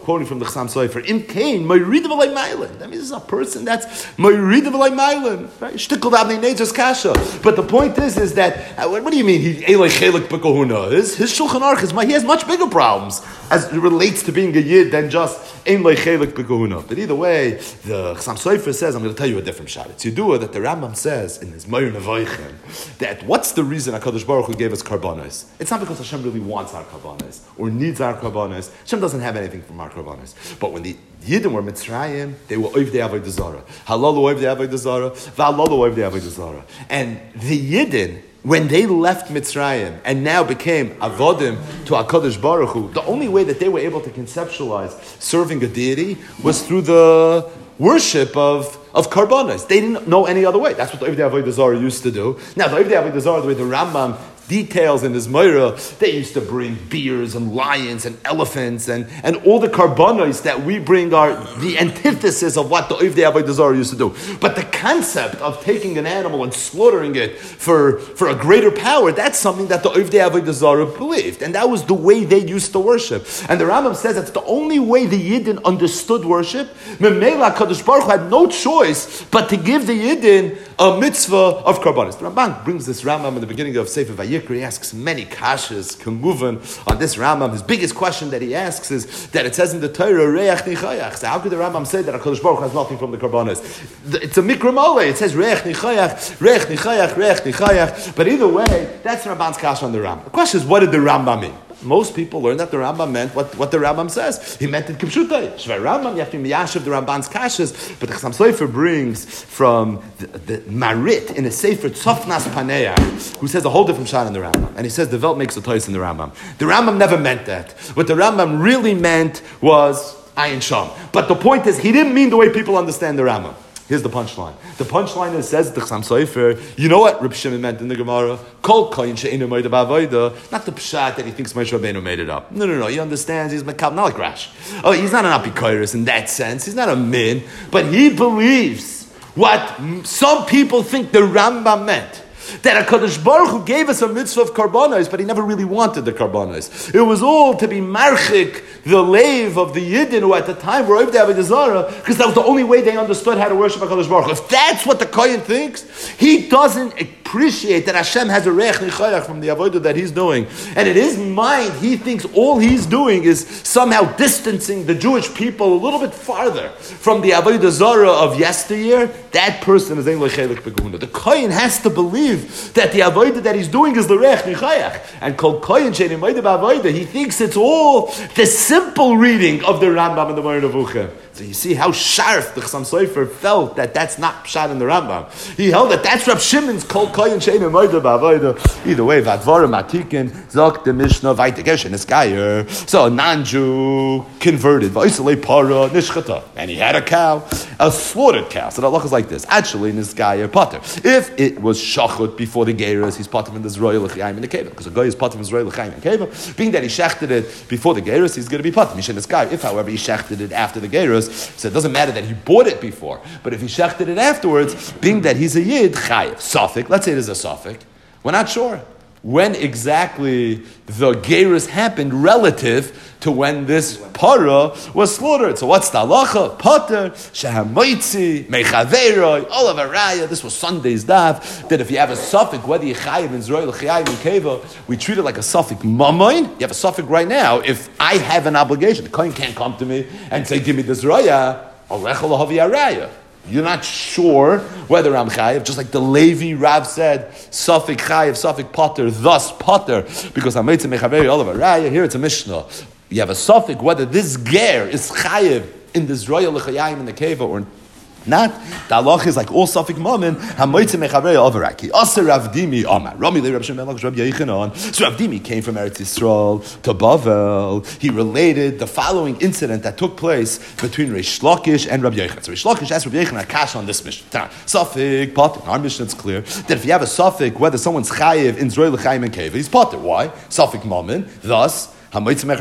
quoting from the Chassam Sofer. Im Kain, Moiridav Alay Mailim. That means this is a person that's Moiridav Alay Mailim. Right? Shtikol Davnei Nejas Kasha. But the point is that, what do you mean? He Eloi Chelik B'Kohuna. His Shulchan Aruch he has much bigger problems as it relates to being a Yid than just Eloi Chelik B'Kohuna. But either way, the Chassam Sofer says, I'm going to tell you a different shot. It's Yidua that the Rambam says in his Meir Nevoichem that what's the reason HaKadosh Baruch Hu gave us karbanos? It's not because Hashem really wants our karbanos or needs our karbanos. Hashem doesn't have anything from our karbanos. But when the Yidden were Mitzrayim, they were Oivdei Avodah Zarah. Halalu Oivdei Avodah Zarah, V'halalu Oivdei Avodah Zarah. And the Yidden, when they left Mitzrayim and now became avodim to HaKadosh Baruch Hu, the only way that they were able to conceptualize serving a deity was through the worship of karbanos. They didn't know any other way. That's what the Oivdei Avodah Zarah used to do. Now, the Oivdei Avodah Zarah, the way the Rambam details in his Meira, they used to bring bears and lions and elephants and all the karbanos that we bring are the antithesis of what the Oivdei Avodah Zarah used to do. But the concept of taking an animal and slaughtering it for a greater power, that's something that the Oivdei Avodah Zarah believed. And that was the way they used to worship. And the Rambam says that's the only way the Yidden understood worship. Memela HaKadosh Baruch Hu had no choice but to give the Yidden a mitzvah of karbanos. The Ramban brings this Rambam in the beginning of Sefer Vayikra. He asks many kashas, kemuvan, on this Rambam. His biggest question that he asks is that it says in the Torah, Reach Nichayach. So how could the Rambam say that HaKadosh Baruch Hu has nothing from the karbanos? It's a mikra mole. It says Reach Nichayach, Reach Nichayach, Reach Nichayach. But either way, that's the Ramban's kasha on the Rambam. The question is, what did the Rambam mean? Most people learn that the Rambam meant what the Rambam says. He meant it kipshutai. Shvei Rambam, you have to be miyashiv the Ramban's kashas. But the Chassam Sofer brings from the Marit in a Sefer Tzofnas Paneah, who says a whole different shot in the Rambam. And he says the Welt makes a toys in the Rambam. The Rambam never meant that. What the Rambam really meant was Ayin Sham. But the point is, he didn't mean the way people understand the Rambam. Here's the punchline. The punchline is, says the Chassam Sofer, you know what Reb Shimon meant in the Gemara? Kol koyin she'einu moed ba'avoda. Not the pshat that he thinks Moshe Rabbeinu made it up. No. He understands. He's makab, not like Rash. Oh, he's not an apikoros in that sense. He's not a min. But he believes what some people think the Rambam meant. That HaKadosh Baruch Hu gave us a mitzvah of karbanos, but he never really wanted the karbanos. It was all to be marchik, the lave of the Yidden who at the time were Oivdei Avodah Zarah, because that was the only way they understood how to worship HaKadosh Baruch Hu. If that's what the Kohen thinks, he doesn't appreciate that Hashem has a reich nichayach from the avodah that he's doing. And in his mind, he thinks all he's doing is somehow distancing the Jewish people a little bit farther from the avodah zarah of yesteryear. That person is ein lechelik beguna. The Kohen has to believe that the avodah that he's doing is the reich nichayach. And kol Kohen she'ein moed ba'avodah, he thinks it's all the simple reading of the Rambam and the Moreh Nevuchim. So you see how sharp the Chassam Sofer felt that that's not pshat in the Rambam. He held that that's Rab Shimon's kol koyin she'ein moed ba'avodah. Either way, v'advarim atikin zok the Mishnah v'aytegesh niskayer. So a non-Jew converted v'oisalei para nishchata, and he had a cow, a slaughtered cow. So the halakha is like this: actually, niskayer potter. If it was shachut before the gerus, he's potter from the zroyel l'chaim in the keva, because a guy is potter from zroyel l'chaim in the keva. Being that he shechted it before the gerus, he's going to be potter. Mishen niskayer. If, however, he shechted it after the gerus, so it doesn't matter that he bought it before, but if he shechted it afterwards, being that he's a yid, chayiv. Safek, let's say there's a safek, we're not sure when exactly the gerus happened relative to when this para was slaughtered. So what's the halacha? Pater, shehamoitzi, mechaveroi, olav araya. This was Sunday's daf, that if you have a suffix, whether you chayiv in zroyel, chayiv in keva, we treat it like a suffix mamoin. You have a suffix right now. If I have an obligation, the kohen can't come to me and say, give me the zroya, olech olahavi araya. You're not sure whether I'm chayiv, just like the Levi Rav said, Safik chayiv, Safik potter, thus potter, because I'm meitzim mechaveri olav araya. Here it's a Mishnah. You have a Safik whether this ger is chayiv in this royal l'chayim in the cave or not. The halach is like all Safik mammon. Hamoitzim mechaveri olav araya. Aser Rav Dimi Amar Rami le Rav Shimon Melech Rav Yechanan. So Rav Dimi came from Eretz Yisrael to Bavel. He related the following incident that took place between Reish Lakish and Rav Yechanan. So Reish Lakish asked Rav Yechanan a kash on this mission. Safik potter. In our mission, it's clear that if you have a Safik whether someone's chayiv in zroyel l'chayim and cave, he's potter. Why? Safik mammon. Thus. For a minute,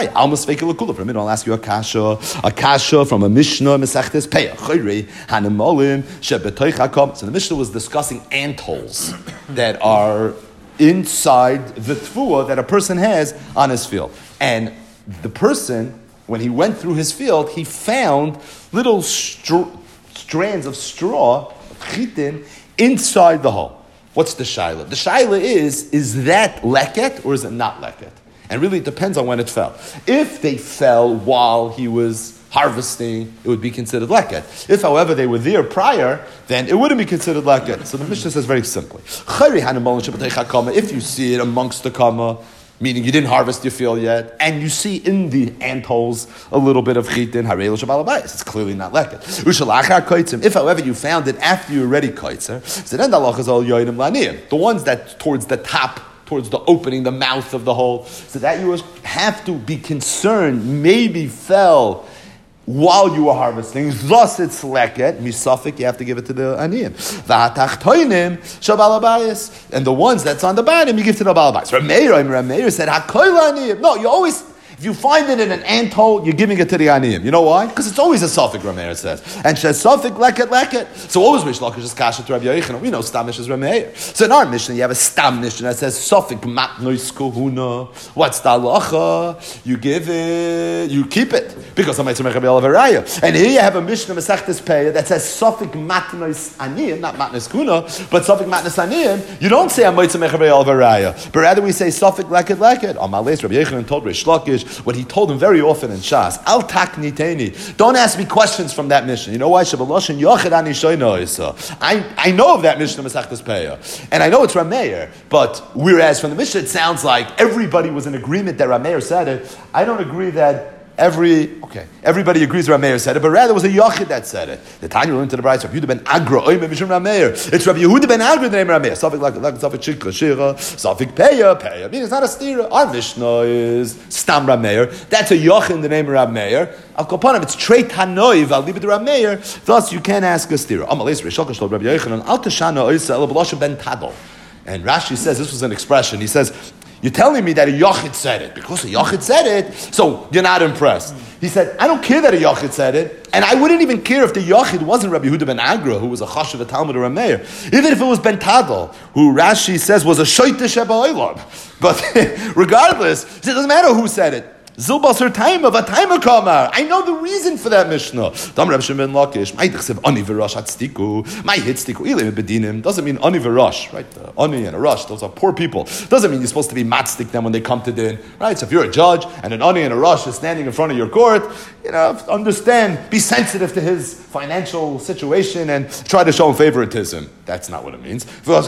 I'll ask you a kasha from a Mishnah, Mesechtes Peah. So the Mishnah was discussing ant holes that are inside the tfuah that a person has on his field. And the person when he went through his field, he found little strands of straw, chitin, inside the hole. What's the shaila? The shaila is that leket or is it not leket? And really it depends on when it fell. If they fell while he was harvesting, it would be considered leket. If, however, they were there prior, then it wouldn't be considered leket. So the Mishnah says very simply, if you see it amongst the kama, meaning you didn't harvest your field yet, and you see in the ant holes a little bit of chitin, it's clearly not leket. If, however, you found it after you already kaitzer, so then the halach is all yoidim laniyim. The ones that towards the top, towards the opening, the mouth of the hole, so that you have to be concerned, maybe fell while you were harvesting, thus it's leket, misafik, you have to give it to the aniyim. V'hatachtoinim shabalabayis, and the ones that's on the bottom, you give to the balabayis. Rameir said, hakoil aniyim. No, you always, if you find it in an ant hole, you're giving it to the aniyim. You know why? Because it's always a suffix, Rameir says. And says suffix, leket. So always Mishlakish is kasha to Rabbi Yochanan. We know stamish is Rameir. So in our Mishnah, you have a stam Mishnah that says suffix matnois kohuna. What's the halacha? You give it, you keep it. Because I'm Rabbi Olavaraya. And here you have a Mishnah Masechtes Peah that says suffix matnois aniyim, not matnois kohuna, but suffix matnois aniyim. You don't say I'm Rabbi Olavaraya, but rather we say suffix leket. Amales Rabbi Yochanan told Rish Lakish what he told him very often in Shas. Al takniteni. Don't ask me questions from that Mishnah. You know why? I know of that Mishnah Masechtes Peah, and I know it's Rameir. But whereas from the Mishnah it sounds like everybody was in agreement that Rameir said it. I don't agree that everybody agrees Rameir said it, but rather it was a Yochid that said it. The Tanya went to the Bride, Rabbi Yehuda ben Agra, Oime Mishum Rameir. It's Rabbi Yehuda ben Agra the name Rameir. Safik like Safik Shikra Shira, Safik Peah. I mean, it's not a stira. Our Mishnah is Stam Rameir. That's a Yochid in the name of Rameir. Al Kopanim, it's Treit Hanoiv, I'll leave it to Rameir. Thus, you can't ask a stira. Amalei Rishokash told Rabbi Yochanan, Al Tashana Oisa El B'Loshem ben Tadol. And Rashi says, this was an expression, he says, you're telling me that a Yochid said it. Because a Yochid said it, so you're not impressed. He said, I don't care that a Yochid said it, and I wouldn't even care if the Yochid wasn't Rabbi Yehuda ben Agra, who was a Chashav Talmud or Rameir. Even if it was Ben Tadal, who Rashi says was a Shoyte Sheba Oilam. But regardless, it doesn't matter who said it. Zilbasar Taima, Vataima Kamar. I know the reason for that Mishnah. Dam Reb Shimon Lakish, my Yichsev Ani v'Rosh Hatztiku, my Hitztiku, Ilim Bedinim. Doesn't mean Ani v'Rosh, right? Ani and a Rosh, those are poor people. Doesn't mean you're supposed to be matzdik them when they come to din, right? So if you're a judge and an Ani and a Rosh is standing in front of your court, understand, be sensitive to his financial situation and try to show him favoritism. That's not what it means. It's a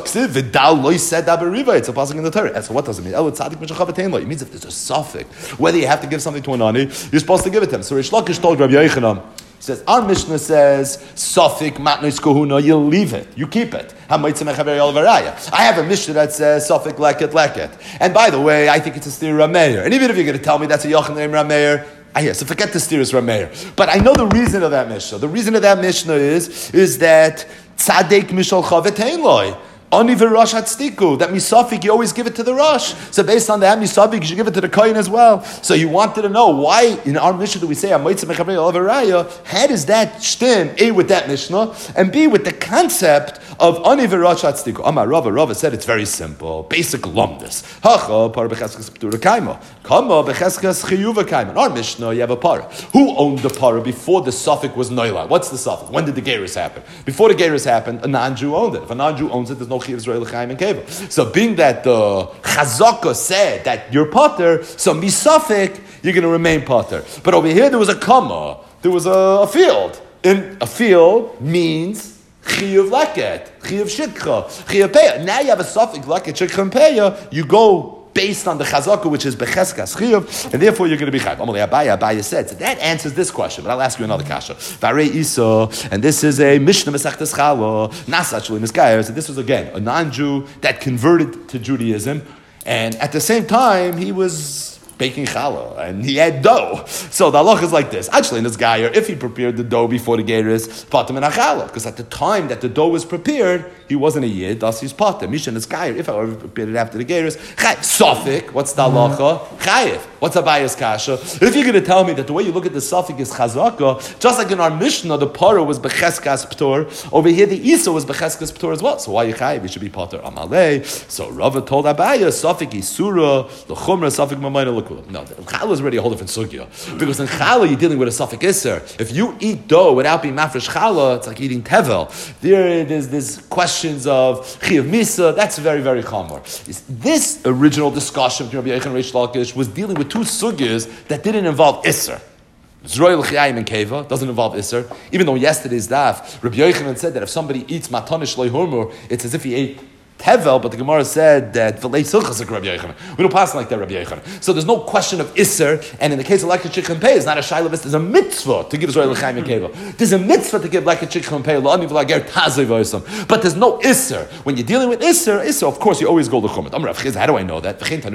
passing in the Torah. So what does it mean? It means if there's a suffix, whether you have to give something to an ani, you're supposed to give it to him. So Rish Lakish told Rabbi Yochanan, he says, our Mishnah says, Safik matnois kohuna, you leave it, you keep it. I have a Mishnah that says, Safik leket. And by the way, I think it's a stir Rameir. And even if you're going to tell me that's a Yochanan named Rameir, so forget the steer's Rameir. But I know the reason of that Mishnah. The reason of that Mishnah is that Tzadek Mishal Chavetein Loi. Ani v'Rosh Hatztiku. That misafik, you always give it to the Rosh. So based on that misafik, you should give it to the Kohen as well. So you wanted to know why in our Mishnah do we say Amoitze Mechavrei Olavaraya? How does that stem A with that Mishnah and B with the concept of Ani v'Rosh Hatztiku? Amar Rava said it's very simple, basic lumdus. Hacha par becheskes p'tura kaima, kama becheskes chiyuva kaima. In our Mishnah, you have a para. Who owned the para before the suffix was noila? What's the suffix? When did the gerus happen? Before the gerus happened, a non-Jew owned it. If a non-Jew owns it, there's no so being that the Chazaka said that you're potter, so misafik, you're going to remain potter. But over here there was a kama, there was a field. In a field means chiyuv leket, chiyuv shikha, chiyuv peya. Now you have a suffix leket, shikha and peya, you go based on the chazaka, which is becheskas chiyuv, and therefore you're going to be chayv. Amalei Abaya said. So that answers this question, but I'll ask you another kasha. Varei Isa, and this is a Mishnah Masechtes Chala, Nasachli Niskayer. So this was again a non-Jew that converted to Judaism, and at the same time he was baking challah, and he had dough. So the halach is like this. Actually, in this guy, if he prepared the dough before the gerus, patim and challah, because at the time that the dough was prepared, he wasn't a Yid, thus he's Pater. Mishan is Gair. If I were repeated after the Geiris, Chayiv. Sofik, what's the halacha? Chayiv. What's Abayas Kasha? If you're going to tell me that the way you look at the Sofik is Chazaka, just like in our Mishnah, the Parah was Becheskas P'tor, over here the Isa was Becheskas P'tor as well. So why you Chayiv? You should be Pater Amalei. So Rava told Abaya, Sofik Isura, the Chumra, Sofik Mamayna L'Kulam. No, Chala is already a whole different sugya. Because in Chala, you're dealing with a Sofik Isser. If you eat dough without being mafresh Chala, it's like eating tevel. There's questions of Chiyav Misa, that's very, very chamor. This original discussion between Rabbi Yochanan and Reish Lakish was dealing with two sugyas that didn't involve Isser. Zroy l'chayim and keva doesn't involve Isser. Even though yesterday's daf, Rabbi Yochanan said that if somebody eats matanish leihurmur, it's as if he ate tevel, but the Gemara said that v'lei silchas like Rabbi Yochanan. We don't pass like that, Rabbi Yochanan. So there's no question of Isser, and in the case of Leket Shikhan Pei, it's not a shayla, there's a mitzvah to give Israel l'chaim and keva. There's a mitzvah to give Leket Shikhan Pei, la'ani v'lager tazei v'osam. But there's no Isser. When you're dealing with Isser, of course, you always go l'chumot. Amar Rav Chiz, how do I know that? There's 8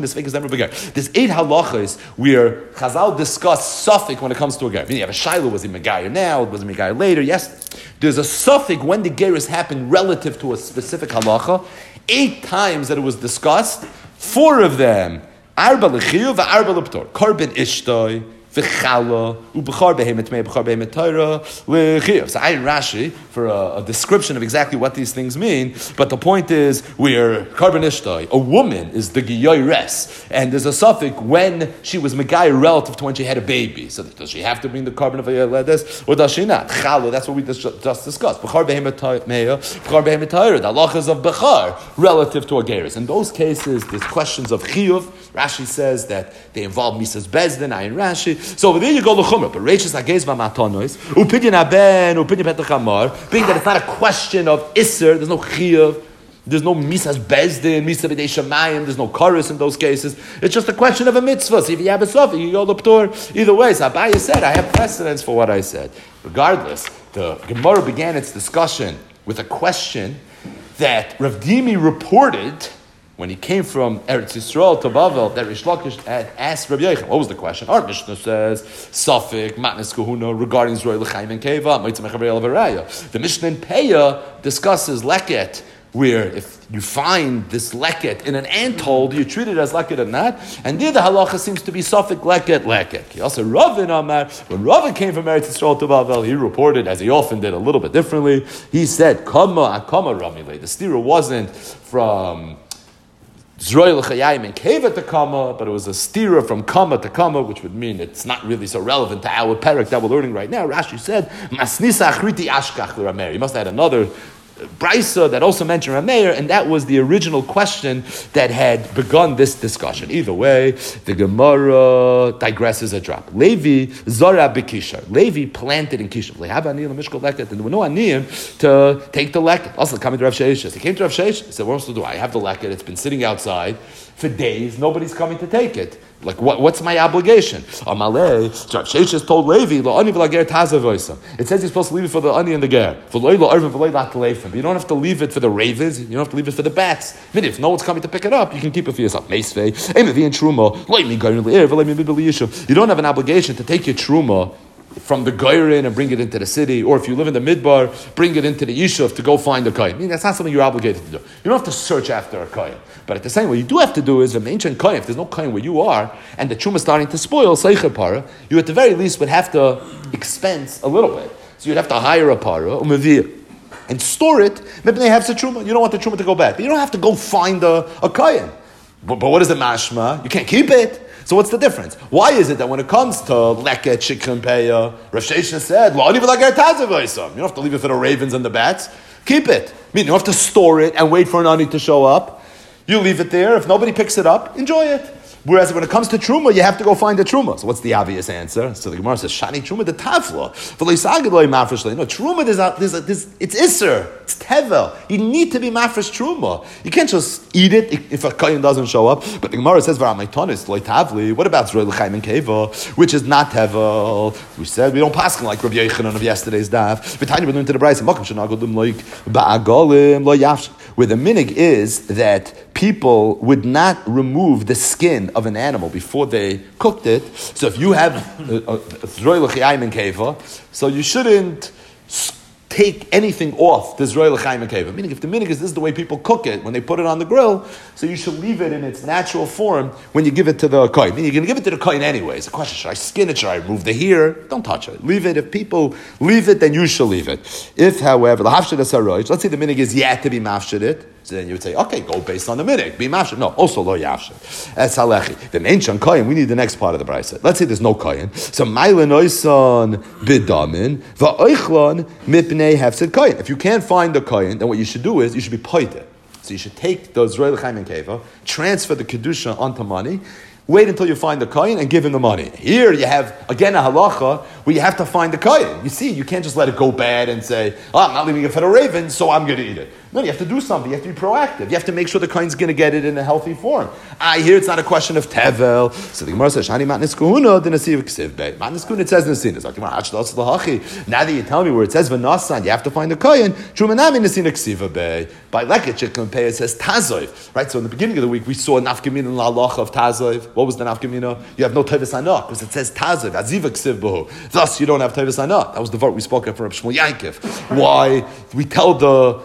halachas where Chazal discuss suffix when it comes to a ger. You have a shayla, was he megayer now, was he megayer later? Yes. There's a suffix when the geras happened relative to a specific halacha. 8 times that it was discussed, 4 of them, arba l'chiyuv v'arba l'ptor. Korban ishtoi, v'chala, u'b'char behemet mei, b'char behemet Torah, l'chiyuv. So I in Rashi, for a description of exactly what these things mean, but the point is, we're korban ishtoi, a woman is the giyoyres, and there's a suffix when she was megayah relative to when she had a baby. So does she have to bring the korban of a ledes, or does she not? Chala, that's what we just discussed. B'char behemet mei, b'char behemet Torah, the halachas of b'char, relative to a geras. In those cases, there's questions of chiyuv. Rashi says that they involve misas bezdin, ayin Rashi. So over there you go l'chumra, but Reishis hagez v'matonos, upidyon aben, upidyon petach amar, being that it's not a question of isser, there's no chiyuv, there's no misas bezdin, misa b'dei shamayim, there's no chorus in those cases. It's just a question of a mitzvah. So if you have a sof, you go l'ptor. Either way, so Abaye said, I have precedence for what I said. Regardless, the Gemara began its discussion with a question that Rav Dimi reported when he came from Eretz Yisrael to Bavel, that Reish Lakish had asked Rabbi Yochanan. What was the question? Our Mishnah says, Safik, Matnes Kahuna, regarding Zroy L'chaim and Keva, Moitzah Mechaber El Varaya. The Mishnah in Peah discusses Leket, where if you find this Leket in an anthold, you treat it as Leket or not. And there the halacha seems to be Safik, Leket. He also Ravin Amar, when Ravin came from Eretz Yisrael to Bavel, he reported, as he often did, a little bit differently. He said, Kama Akama Ramile. The stira wasn't from Zroy l'chayim and keva to kama, but it was a stira from kama to kama, which would mean it's not really so relevant to our parak that we're learning right now. Rashi said, Masnisa achriti ashkach l'rameir. He must have had another Brisa that also mentioned Rameir, and that was the original question that had begun this discussion. Either way, the Gemara digresses a drop. Levi zara b'kishar. Levi planted in Kishar. Lehav aniyim l'mishkol leket, and there were no aniyim to take the leket. Also, coming to Rav Sheishas. He came to Rav Sheishas. He said, "What else to do? I have the leket. It's been sitting outside for days. Nobody's coming to take it. Like, what's my obligation?" Amalei, Rav Sheishas told Levi, "Lo ani v'lager tazav." It says you're supposed to leave it for the ani and the ger. But you don't have to leave it for the ravens. You don't have to leave it for the bats. I mean, if no one's coming to pick it up, you can keep it for yourself. You don't have an obligation to take your truma from the Geirin and bring it into the city, or if you live in the Midbar, bring it into the Yishuv to go find a Kohen. I mean, that's not something you're obligated to do. You don't have to search after a Kohen. But at the same way, what you do have to do is, an ancient Kohen, if there's no Kohen where you are, and the Truma is starting to spoil, Seicher Para, you at the very least would have to expense a little bit. So you'd have to hire a Para, and store it. Maybe they have the Truma. You don't want the Truma to go bad. But you don't have to go find a Kohen. But what is the mashma? You can't keep it. So what's the difference? Why is it that when it comes to leket, shikhan, peya, Rav Sheishna said, you don't have to leave it for the ravens and the bats. Keep it. I mean, you don't have to store it and wait for an ani to show up. You leave it there. If nobody picks it up, enjoy it. Whereas when it comes to truma, you have to go find a truma. So what's the obvious answer? So the Gemara says, "Shani truma the tafla." No, truma it's iser, it's tevel. You need to be mafresh truma. You can't just eat it if a kohen doesn't show up. But the Gemara says, "V'ramaitonis loy tavli." What about zroy l'chaim and keva, which is not tevel? We said we don't pass like Rabbi Yochanan of yesterday's daf. V'tanya we're into the brayso makom shenagodim like ba'agolim lo yafsh, where the minig is that people would not remove the skin of an animal before they cooked it. So if you have zroy l'chayim and keva, so you shouldn't take anything off the Zroy L'chaim Keva. Meaning, if the minig is this is the way people cook it when they put it on the grill, so you should leave it in its natural form when you give it to the kohen. Meaning, you're going to give it to the kohen anyway. It's a question: should I skin it? Should I remove the hair? Don't touch it. Leave it. If people leave it, then you should leave it. If, however, let's say the minig is yet to be mafshid it. So then you would say, okay, go based on the minig, be mafshid. No, also lo yafshid. That's halechi. Then ancient kohen, we need the next part of the brayso. Let's say there's no kohen. So ma'ilin oisan bidamin va'oichlon mipnei hefsid kohen. If you can't find the kohen, then what you should do is you should be poited. So you should take the Zroy L'chaim and Keva, transfer the kedusha onto money. Wait until you find the kohen and give him the money. Here you have, again, a halacha where you have to find the kohen. You see, you can't just let it go bad and say, I'm not leaving it for the ravens, so I'm going to eat it. No, you have to do something. You have to be proactive. You have to make sure the kohen's going to get it in a healthy form. Here it's not a question of tevel. So the Gemara says, Shani matnis kuhuna, then nasiv ksiv bei. Matnis kuhuna, it says nasiv. Now that you tell me where it says v'nasan, you have to find the kohen. Shumanami nasin ksiva bei. By leket chicken pay, it says tazoiv. Right, so in the beginning of the week, we saw a nafkamina in la halacha of tazoiv. What was the nafkamina? You have no tevis anah, because it says tazoiv, aziva ksiv behu. Thus, you don't have tevis anah. That was the word we spoke of for Reb Shmuel Yankiv. Why? We tell the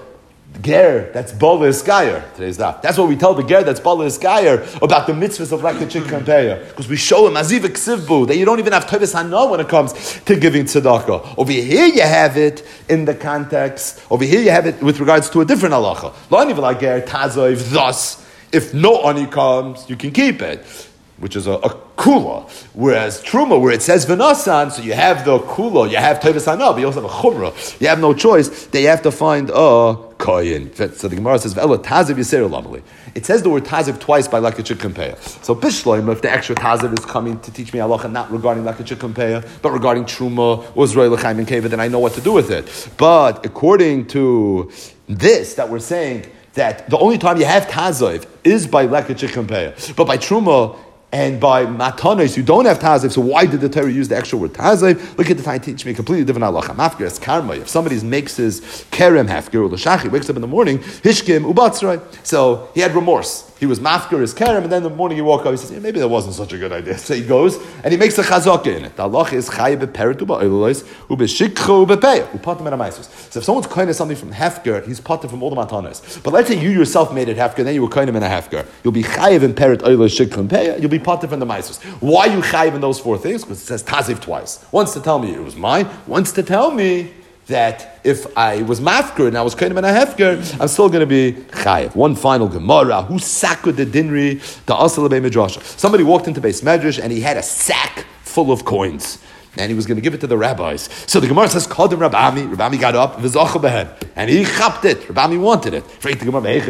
ger that's bala iskayer. Today's that. That's what we tell the ger that's bala iskayer about the mitzvahs of leket chicken pay. Because we show him aziva ksiv that you don't even have tevis anah when it comes to giving tzedakah. Over here you have it in the context. Over here you have it with regards to a different halacha. Lo ani v'la ger tazoiv. Thus, if no ani comes, you can keep it, which is a kula. Whereas truma, where it says v'nasan, so you have the kula, you have tevis anah, but you also have a chumrah. You have no choice. They have to find a koyin. So the Gemara says v'elo taziv yisera lamali. It says the word taziv twice by leket chicken paya. So bishloim, if the extra taziv is coming to teach me halacha not regarding leket chicken paya, but regarding truma or Zroy L'chaim and Keva, then I know what to do with it. But according to this that we're saying, that the only time you have taziv is by leket chicken paya, but by truma and by matanos, you don't have taziv, so why did the Torah use the extra word taziv? Look at the time, teach me a completely different halacha. Mafkir is karma. If somebody makes his kerem hefker or l'shachi, wakes up in the morning, hishkim ubatzroi. So he had remorse. He was mafkir his kerem, and then in the morning he woke up, he says, maybe that wasn't such a good idea. So he goes, and he makes a chazaka in it. The halacha is chayiv beperet uba'olos, ubeshikcha ubepeya, upatim and so if someone's kind of something from hefker, he's patim from all the matanos. But let's say you yourself made it hefker, then you were kind of in a hefker. You'll be chayiv in peret olos, shikcha and peya, you'll be patim from the maisos. Why are you chayiv in those four things? Because it says taziv twice. Once to tell me it was mine, once to tell me that if I was mafker and I was kind of in a hefker, I'm still going to be chayiv. One final Gemara. Who sakud the dinri the asal bei midrasha? Somebody walked into Beis Medrash and he had a sack full of coins. And he was going to give it to the rabbis. So the Gemara says, Kadim Rabami. Rabami got up, v'zacha behen, and he chapped it. Rabami wanted it. How did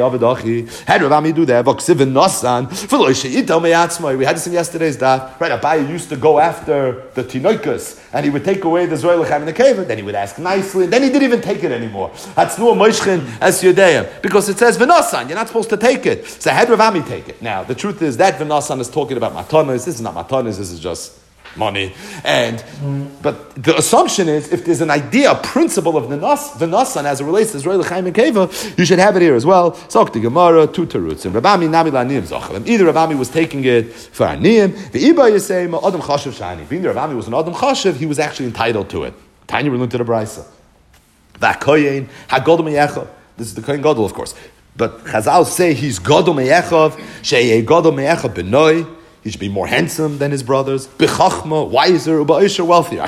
Rabami do that? We had this in yesterday's daf. Right, Abaye used to go after the tinoikus, and he would take away the Zroy L'chaim and the Keva. Then he would ask nicely, and then he didn't even take it anymore. Hatznu moishchin as yodeyim, because it says v'nasan. You're not supposed to take it. So had Rabami take it. Now the truth is that v'nasan is talking about matanos. This is not matanos. This is just money. But the assumption is, if there's an idea, a principle of v'nasan as it relates to Zroy L'chaim and Keva, you should have it here as well. Zok the Gemara, two terutzim. Rabami nami la'niyim zachavim. Either Rabami was taking it for aniyim, v'iba yisayim adam chashav shani. Being Rabami was an adam chashav, he was actually entitled to it. Tanya we learned to the brayso. V'akoyin hagodol me'yechav. This is the koyin gadol, of course. But Chazal say he's gadol me'yechav, she'yeh gadol me'yechav b'noi. He should be more handsome than his brothers. B'chachma, wiser, u'ba'isher, wealthier.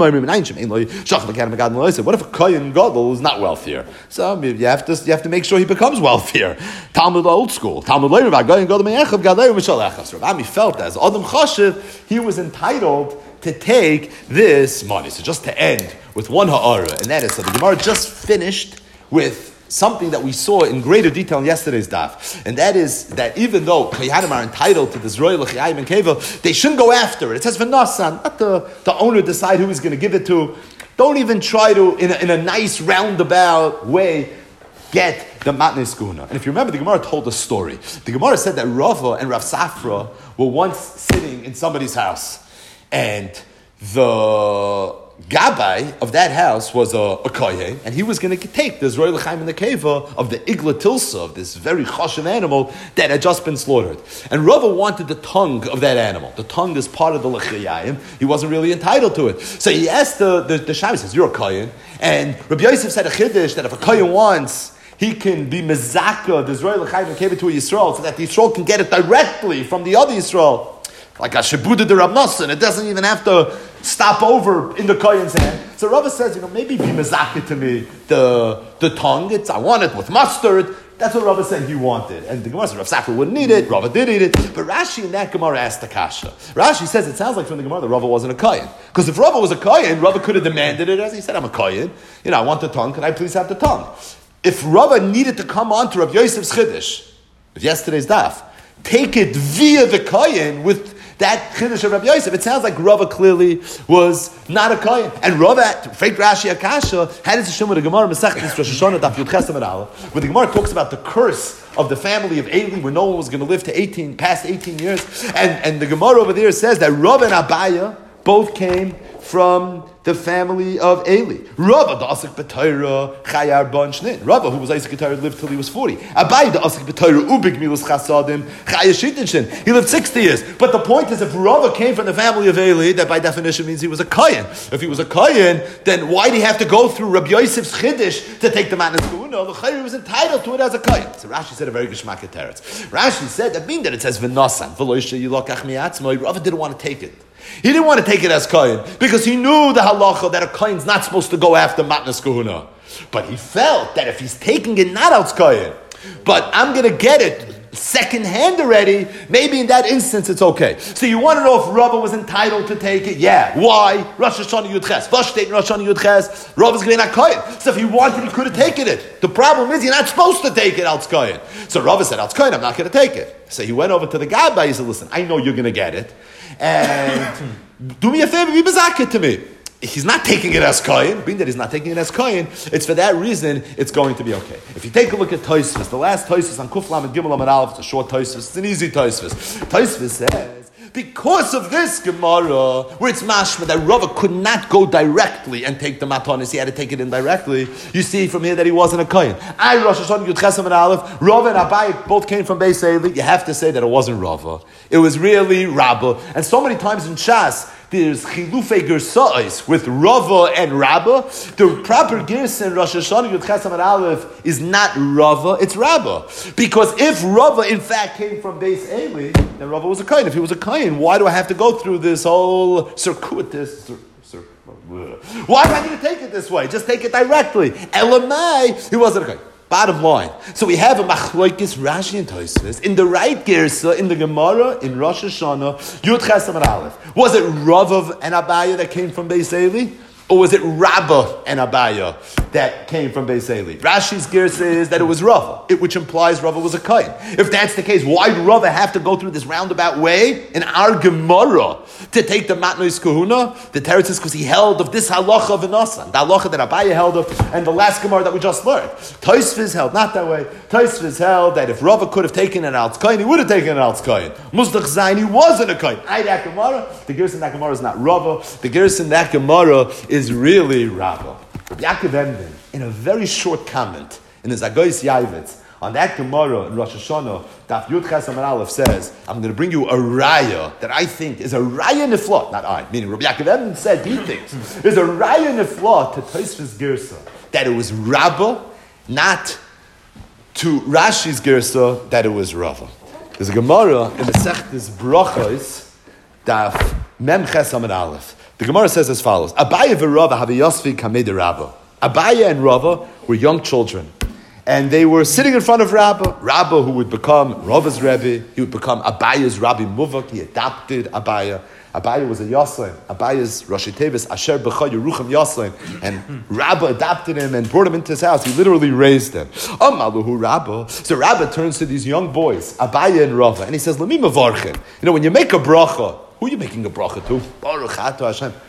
What if a kohen gadol is not wealthier? So you have to make sure he becomes wealthier. Talmud old school. Talmud later about kohen gadol me'echav, gadol me'shalechas. Rabami felt as Adam Chashiv, he was entitled to take this money. So just to end with one ha'ara, and that is, so the Gemara just finished with something that we saw in greater detail in yesterday's daf, and that is that even though Kohanim are entitled to this Zroy L'chaim and Keva, they shouldn't go after it. It says v'nasan, let the owner decide who he's going to give it to. Don't even try to, in a nice roundabout way, get the matnes guna. And if you remember, the Gemara told a story. The Gemara said that Rava and Rav Safra were once sitting in somebody's house, and the Gabbai of that house was a kohen, and he was going to take the Zroy L'chaim in the keva of the Igla Tilsa, of this very choshev animal that had just been slaughtered. And Rava wanted the tongue of that animal. The tongue is part of the L'chayayim. He wasn't really entitled to it. So he asked the Shammai, says, you're a kohen. And Rabbi Yosef said a chiddush that if a kohen wants, he can be mezaka, the Zroy L'chaim and keva to a Yisrael, so that the Yisrael can get it directly from the other Yisrael. Like a Shebuda de Rav Nosson, it doesn't even have to stop over in the kohen's hand. So Rava says, maybe be mezaka to me the tongue. I want it with mustard. That's what Rava said he wanted. And the Gemara said Rav Safra wouldn't eat it. Rava did eat it. But Rashi in that Gemara asked the kasha. Rashi says it sounds like from the Gemara that Rava wasn't a kohen. Because if Rava was a kohen, Rava could have demanded it. As he said, I'm a kohen. I want the tongue. Can I please have the tongue? If Rava needed to come on to Rav Yosef's chiddush, with yesterday's daf, take it via the kohen with that chiddush of Rabbi Yosef, it sounds like Rava clearly was not a kohen. And Rava, fake Rashi Akasha, had his Hashem with the Gemara Masechet Rosh Hashanah Daf Yud Ches Amud Aleph, where the Gemara talks about the curse of the family of Eli, where no one was going to live to past 18 years. And the Gemara over there says that Rava and Abaya both came from the family of Eli. Rava, the Asik B'Torah, Chayar Ban Shnin. Rava, who was Asik B'Torah, lived till he was 40. Abai, the Asik B'Torah, Ubik Milus Chasadim, Chayar Shitin Shin. He lived 60 years. But the point is, if Rava came from the family of Eli, that by definition means he was a Kohen. If he was a Kohen, then why did he have to go through Rabbi Yosef's Chiddush to take the Matnas Kuhuna? The Chayr was entitled to it as a Kohen. So Rashi said a very good Shmak Teretz. Rashi said, that means that it says V'nosan, V'loisha Yilokach Mi'atzmo. Rava didn't want to take it. He didn't want to take it as Kohen because he knew the halacha that a Kohen's not supposed to go after Matnas Kahuna. But he felt that if he's taking it not as Kohen, but I'm going to get it second hand already, maybe in that instance it's okay. So you want to know if Rava was entitled to take it? Yeah. Why? Rosh Hashanah Yud Ches. First state in Rosh Hashanah Yud Ches, Rava's going to be not Kohen. So if he wanted, he could have taken it. The problem is you're not supposed to take it als Kohen. So Rava said, als Kohen, I'm not going to take it. So he went over to the Gabbai. He said, listen, I know you're going to get it. And do me a favor, be bezakeh to me. He's not taking it as Kohen. Being that he's not taking it as Kohen, it's for that reason it's going to be okay. If you take a look at Tosfos, the last Tosfos on Kuf Lamed Gimel Amud Aleph, it's a short Tosfos, it's an easy Tosfos. Tosfos says, because of this Gemara, where it's mashma that Rava could not go directly and take the matanis, he had to take it indirectly. You see from here that he wasn't a kohen. I Rosh Hashanah Yud Ches Amud Aleph, Rava and Abai both came from Beis Eli. You have to say that it wasn't Rava. It was really Rabba. And so many times in Shas, there's chilufei gersa'is with Rava and Rabba. The proper gersa in Rosh Hashanah Yud Ches Amud Aleph is not Rava, it's Rabba. Because if Rava in fact came from Beis Eli, then Rava was a kohen. If he was a kohen, why do I have to go through this whole circuitous? Why do I need to take it this way? Just take it directly. Elamai, he wasn't a kohen. Bottom line. So we have a machloikis Rashi and Tosfos in the right gersa in the Gemara in Rosh Hashanah Yud Ches Amud Aleph. Was it Rava and Abaya that came from Beis Eli? Or was it Rabba and Abaya that came from Beis Eli? Rashi's gersa is that it was Rava, which implies Rava was a kohen. If that's the case, why did Rava have to go through this roundabout way in our Gemara to take the Matnos Kahuna? The teretz is because he held of this halacha of V'nosan, the halacha that Abaya held of, and the last Gemara that we just learned. Tosfos held not that way. Tosfos held that if Rava could have taken an als kohen, he would have taken an als kohen. Muzdach Zayin, he wasn't a kohen. That Gemara, the gersa in that Gemara is not Rava. The gersa in that Gemara is really Rabba. Yaakov Emden, in a very short comment in his Agois Yavitz on that Gemara in Rosh Hashanah, Daf Yud Ches Amud Aleph says, I'm going to bring you a raya that I think is a raya nifla, not I, meaning Rabbi Yaakov Emden said he thinks there's a raya nifla to Tosfos Gersa that it was Rabba, not to Rashi's Gersa that it was Rava. There's a Gemara in the Sechtes Brachos, Daf Mem Ches Amud Aleph. The Gemara says as follows: Abaya v'Rava have Yosfi kamei Rabba. Abaya and Rava were young children, and they were sitting in front of Rabba. Rabba, who would become Rava's Rebbe, he would become Abaya's Rabbi Muvak. He adopted Abaya. Abaya was a Yoslein. Abaya's Rosh Tevis Asher B'cha Yerucham Yoslein, and Rabba adopted him and brought him into his house. He literally raised him. Amaluhu Rabba. So Rabba turns to these young boys, Abaya and Rava, and he says, "Lemi mavarchen." When you make a bracha. Who are you making a bracha to? Baruch Ato Hashem.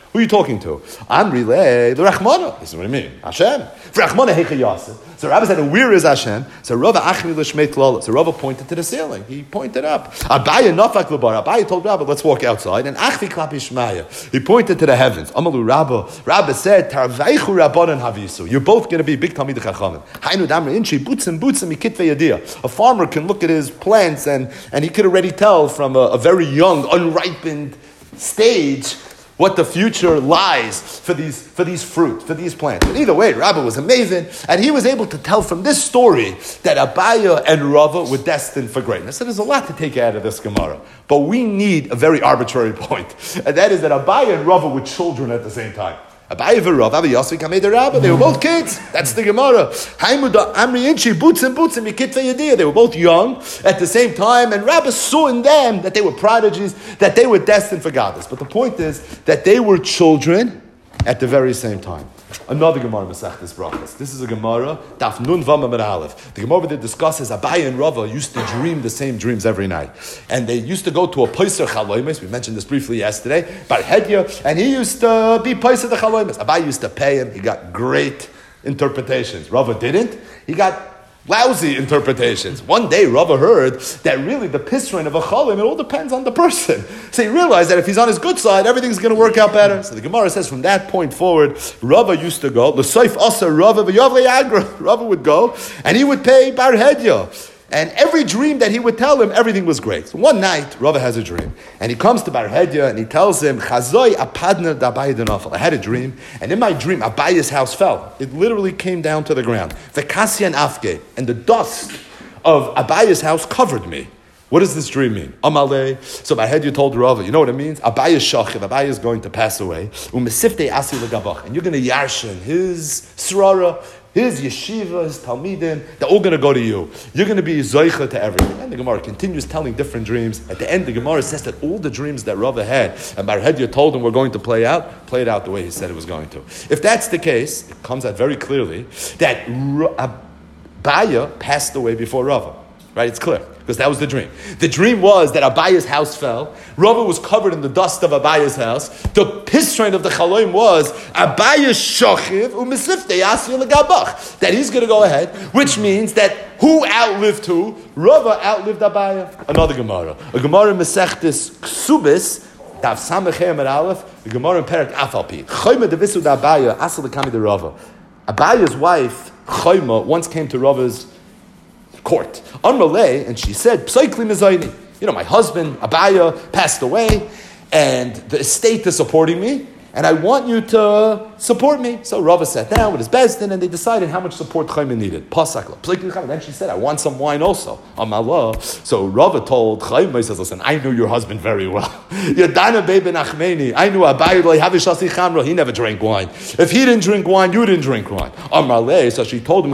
Who are you talking to? Amri le, the Rachmana. This is what I mean. Hashem. Rachmana hecha yaseh. So Rabbi said, where is Hashem? So Rava achni l'shmei tlala. So Rava pointed to the ceiling. He pointed up. Abaya nafak l'bar. Abaya told Rabbi, let's walk outside. And achvi klapi shmaya. He pointed to the heavens. Amalu Rabba. Rabbi said, Taraveichu rabbanan havisu. You're both going to be big Talmidei Chachamim. Hainu damra inchi butzim mikitve yadia. A farmer can look at his plants and he could already tell from a very young, unripened stage what the future lies for these fruit, for these plants. But either way, Rabbi was amazing, and he was able to tell from this story that Abaya and Rava were destined for greatness. So there's a lot to take out of this Gemara, but we need a very arbitrary point, and that is that Abaya and Rava were children at the same time. Abaye v'Rav, Avi Yosef Kamei the Rabba. They were both kids. That's the Gemara. Haimuda Amri Inchi Butzim Mikitve Yediyah. They were both young at the same time, and Rabbi saw in them that they were prodigies, that they were destined for godliness. But the point is that they were children at the very same time. Another Gemara Masechtas Brachos. This is a Gemara Daf Nun Vav Amud Aleph. The Gemara that discusses Abaye and Rava used to dream the same dreams every night, and they used to go to a Peiser Chaloimes. We mentioned this briefly yesterday. Bar Hedya, and he used to be Peiser the Chaloimes. Abaye used to pay him. He got great interpretations. Rava didn't. He got lousy interpretations. One day, Rava heard that really the pisrin of a cholim, it all depends on the person. So he realized that if he's on his good side, everything's going to work out better. So the Gemara says from that point forward, Rava used to go, l'soif asa Rava v'yavle agra. Rava would go, and he would pay bar hedya. And every dream that he would tell him, everything was great. So one night, Rava has a dream. And he comes to Bar Hedya and he tells him, Chazoi apadner d'Abaye denafel. I had a dream, and in my dream, Abaye's house fell. It literally came down to the ground. V'kasian afke. And the dust of Abaye's house covered me. What does this dream mean? Amalei. So Bar Hedya told Rava, you know what it means? Abaye shachiv. Abaye is going to pass away. Umesifte asi legabach. And you're going to yarshin his srara, his yeshiva, his talmidim, they're all going to go to you. You're going to be zoicha to everything. And the Gemara continues telling different dreams. At the end, the Gemara says that all the dreams that Rava had, and Bar Hedya told him were going to play out, played out the way he said it was going to. If that's the case, it comes out very clearly that Abaya passed away before Rava. Right? It's clear. Because that was the dream. The dream was that Abaye's house fell. Rava was covered in the dust of Abaye's house. The pisrain of the chaloim was Abaye shachiv u'misifte yasi legabach. That he's going to go ahead, which means that who outlived who? Rava outlived Abaye. Another Gemara. A Gemara in Masechtas Ksubis, Dav Samechem Amud Aleph, the Gemara in Perek Afalpi. Chayma devisu d'Abaye asal lekami de Rava. Abaye's wife, Chayma, once came to Rava's court. Unrelay, and she said, Psaikli Mizayni. You know, my husband, Abaya, passed away, and the estate is supporting me, and I want you to support me. So Rava sat down with his bezdin, and they decided how much support Chayma needed. Pasakla. Then she said, I want some wine also. Amalah. So Rava told Chayma, he says, listen, I knew your husband very well. Yadana Beben Achmeni. I knew Abaya, Havishasi Chamra. He never drank wine. If he didn't drink wine, you didn't drink wine. Amalah. So she told him,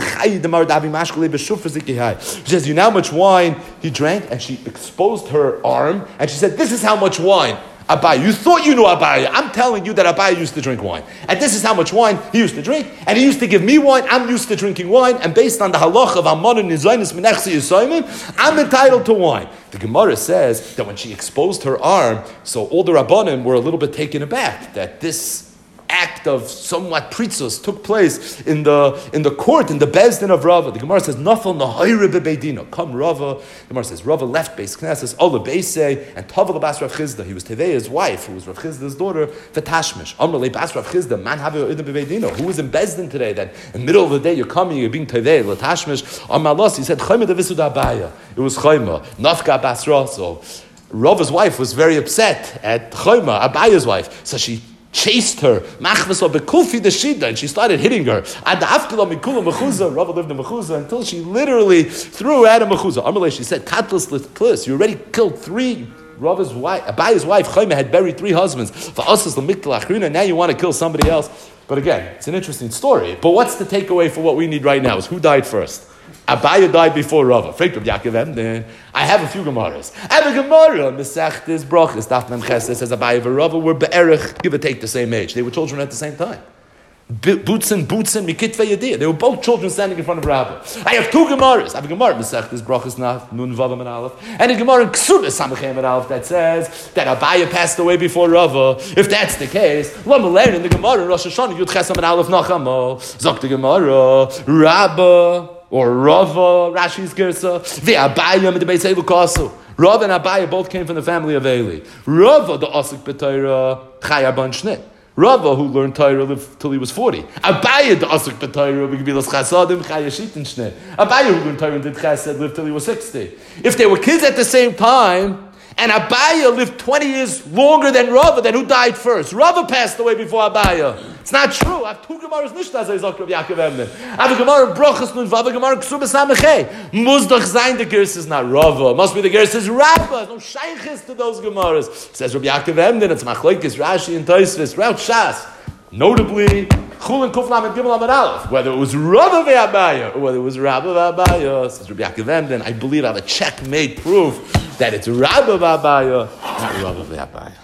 she says, you know how much wine he drank? And she exposed her arm, and she said, this is how much wine. Abaye, you thought you knew Abaye. I'm telling you that Abaye used to drink wine. And this is how much wine he used to drink. And he used to give me wine. I'm used to drinking wine. And based on the halach of Amon and Nizaynis Menechsi Yisayim, I'm entitled to wine. The Gemara says that when she exposed her arm, so all the Rabbanim were a little bit taken aback that this act of somewhat pritzus took place in the court, in the bezdin of Rava. The Gemara says, Nafal nahayre bebeidino. Come Rava. The Gemara says, Rava left Beis Knesses, Ola Beisei, and Tavel Bas Rav Chizda. He was Teveya's wife, who was Rav Chizda's daughter, V'tashmish. Amrle Bas Rav Chizda, man have you bebeidino. Who was in bezdin today that in the middle of the day you're coming, you're being Tevey, L'tashmish. Amalos, he said, Chayma devisu d'Abaya. It was Chayma. Nafka Bas Raso. Rava's wife was very upset at Chayma, Abaya's wife. So she chased her, and she started hitting her. Rava lived in Mechuzah until she literally threw out of Mechuzah. She said, Katlas Litplis, you already killed 3. Rava's wife, Abaya's wife, Chayma, had buried 3 husbands. Now you want to kill somebody else. But again, it's an interesting story. But what's the takeaway for what we need right now is who died first? Abaya died before Rava. I have a few Gemaras. I have a Gemara. Mesechtes Brachos. Daf Mem Ches says Abaya and Rava were be'erich, give or take the same age. They were children at the same time. Butzen, Mikitve Yediyah. They were both children standing in front of Rabbi. I have two Gemaras. I have a Gemara, Mesechtes Brachos Nach, Nun Vavam and Aleph, and a Gemara in Ksubas Samachem and Aleph that says that Abaya passed away before Rava. If that's the case, Lama learn in the Gemara in Rosh Hashanah, Yud Chesam and Aleph Nachamo, Zok the Gemara, Rabba, or Rava, Rashi's Gersa, Ve'Abaya with the Beis Eilu Kasu. Rav and Abaya both came from the family of Eli. Rava, the Asik B'Torah, Chaya Ban Shnei. Rava, who learned Torah, lived till he was 40. Abaya, the Asuk B'Torah, B'Gebilas Chasadim, Chaya Shitin Shnei. Abaya, who learned Torah and did Chesed, lived till he was 60. If they were kids at the same time, and Abaya lived 20 years longer than Rava, then who died first? Rava passed away before Abaya. It's not true. I have two Gemaras Nishtas, I Zakr of Yaakov Emden. I have a Gemara in Brochus Nun Vav, a Gemara in Ksubas Samechei. Muzdach Zayin, the Gers is not Rava. Must be the Gers is Rabba. No shaykhis to those Gemaras. Says Rabbi Yaakov Emden, it's Machlokes, Rashi, and Tosfos, Rout Shas. Notably, Chul and Kuflam and Gimel Amar Aleph. Whether it was Rava ve'Abaya or whether it was Rabba ve'Abaya, says Rabbi Yaakov Emden, I believe I have a checkmate proof that it's Rabba ve'Abaya, not Rava ve'Abaya.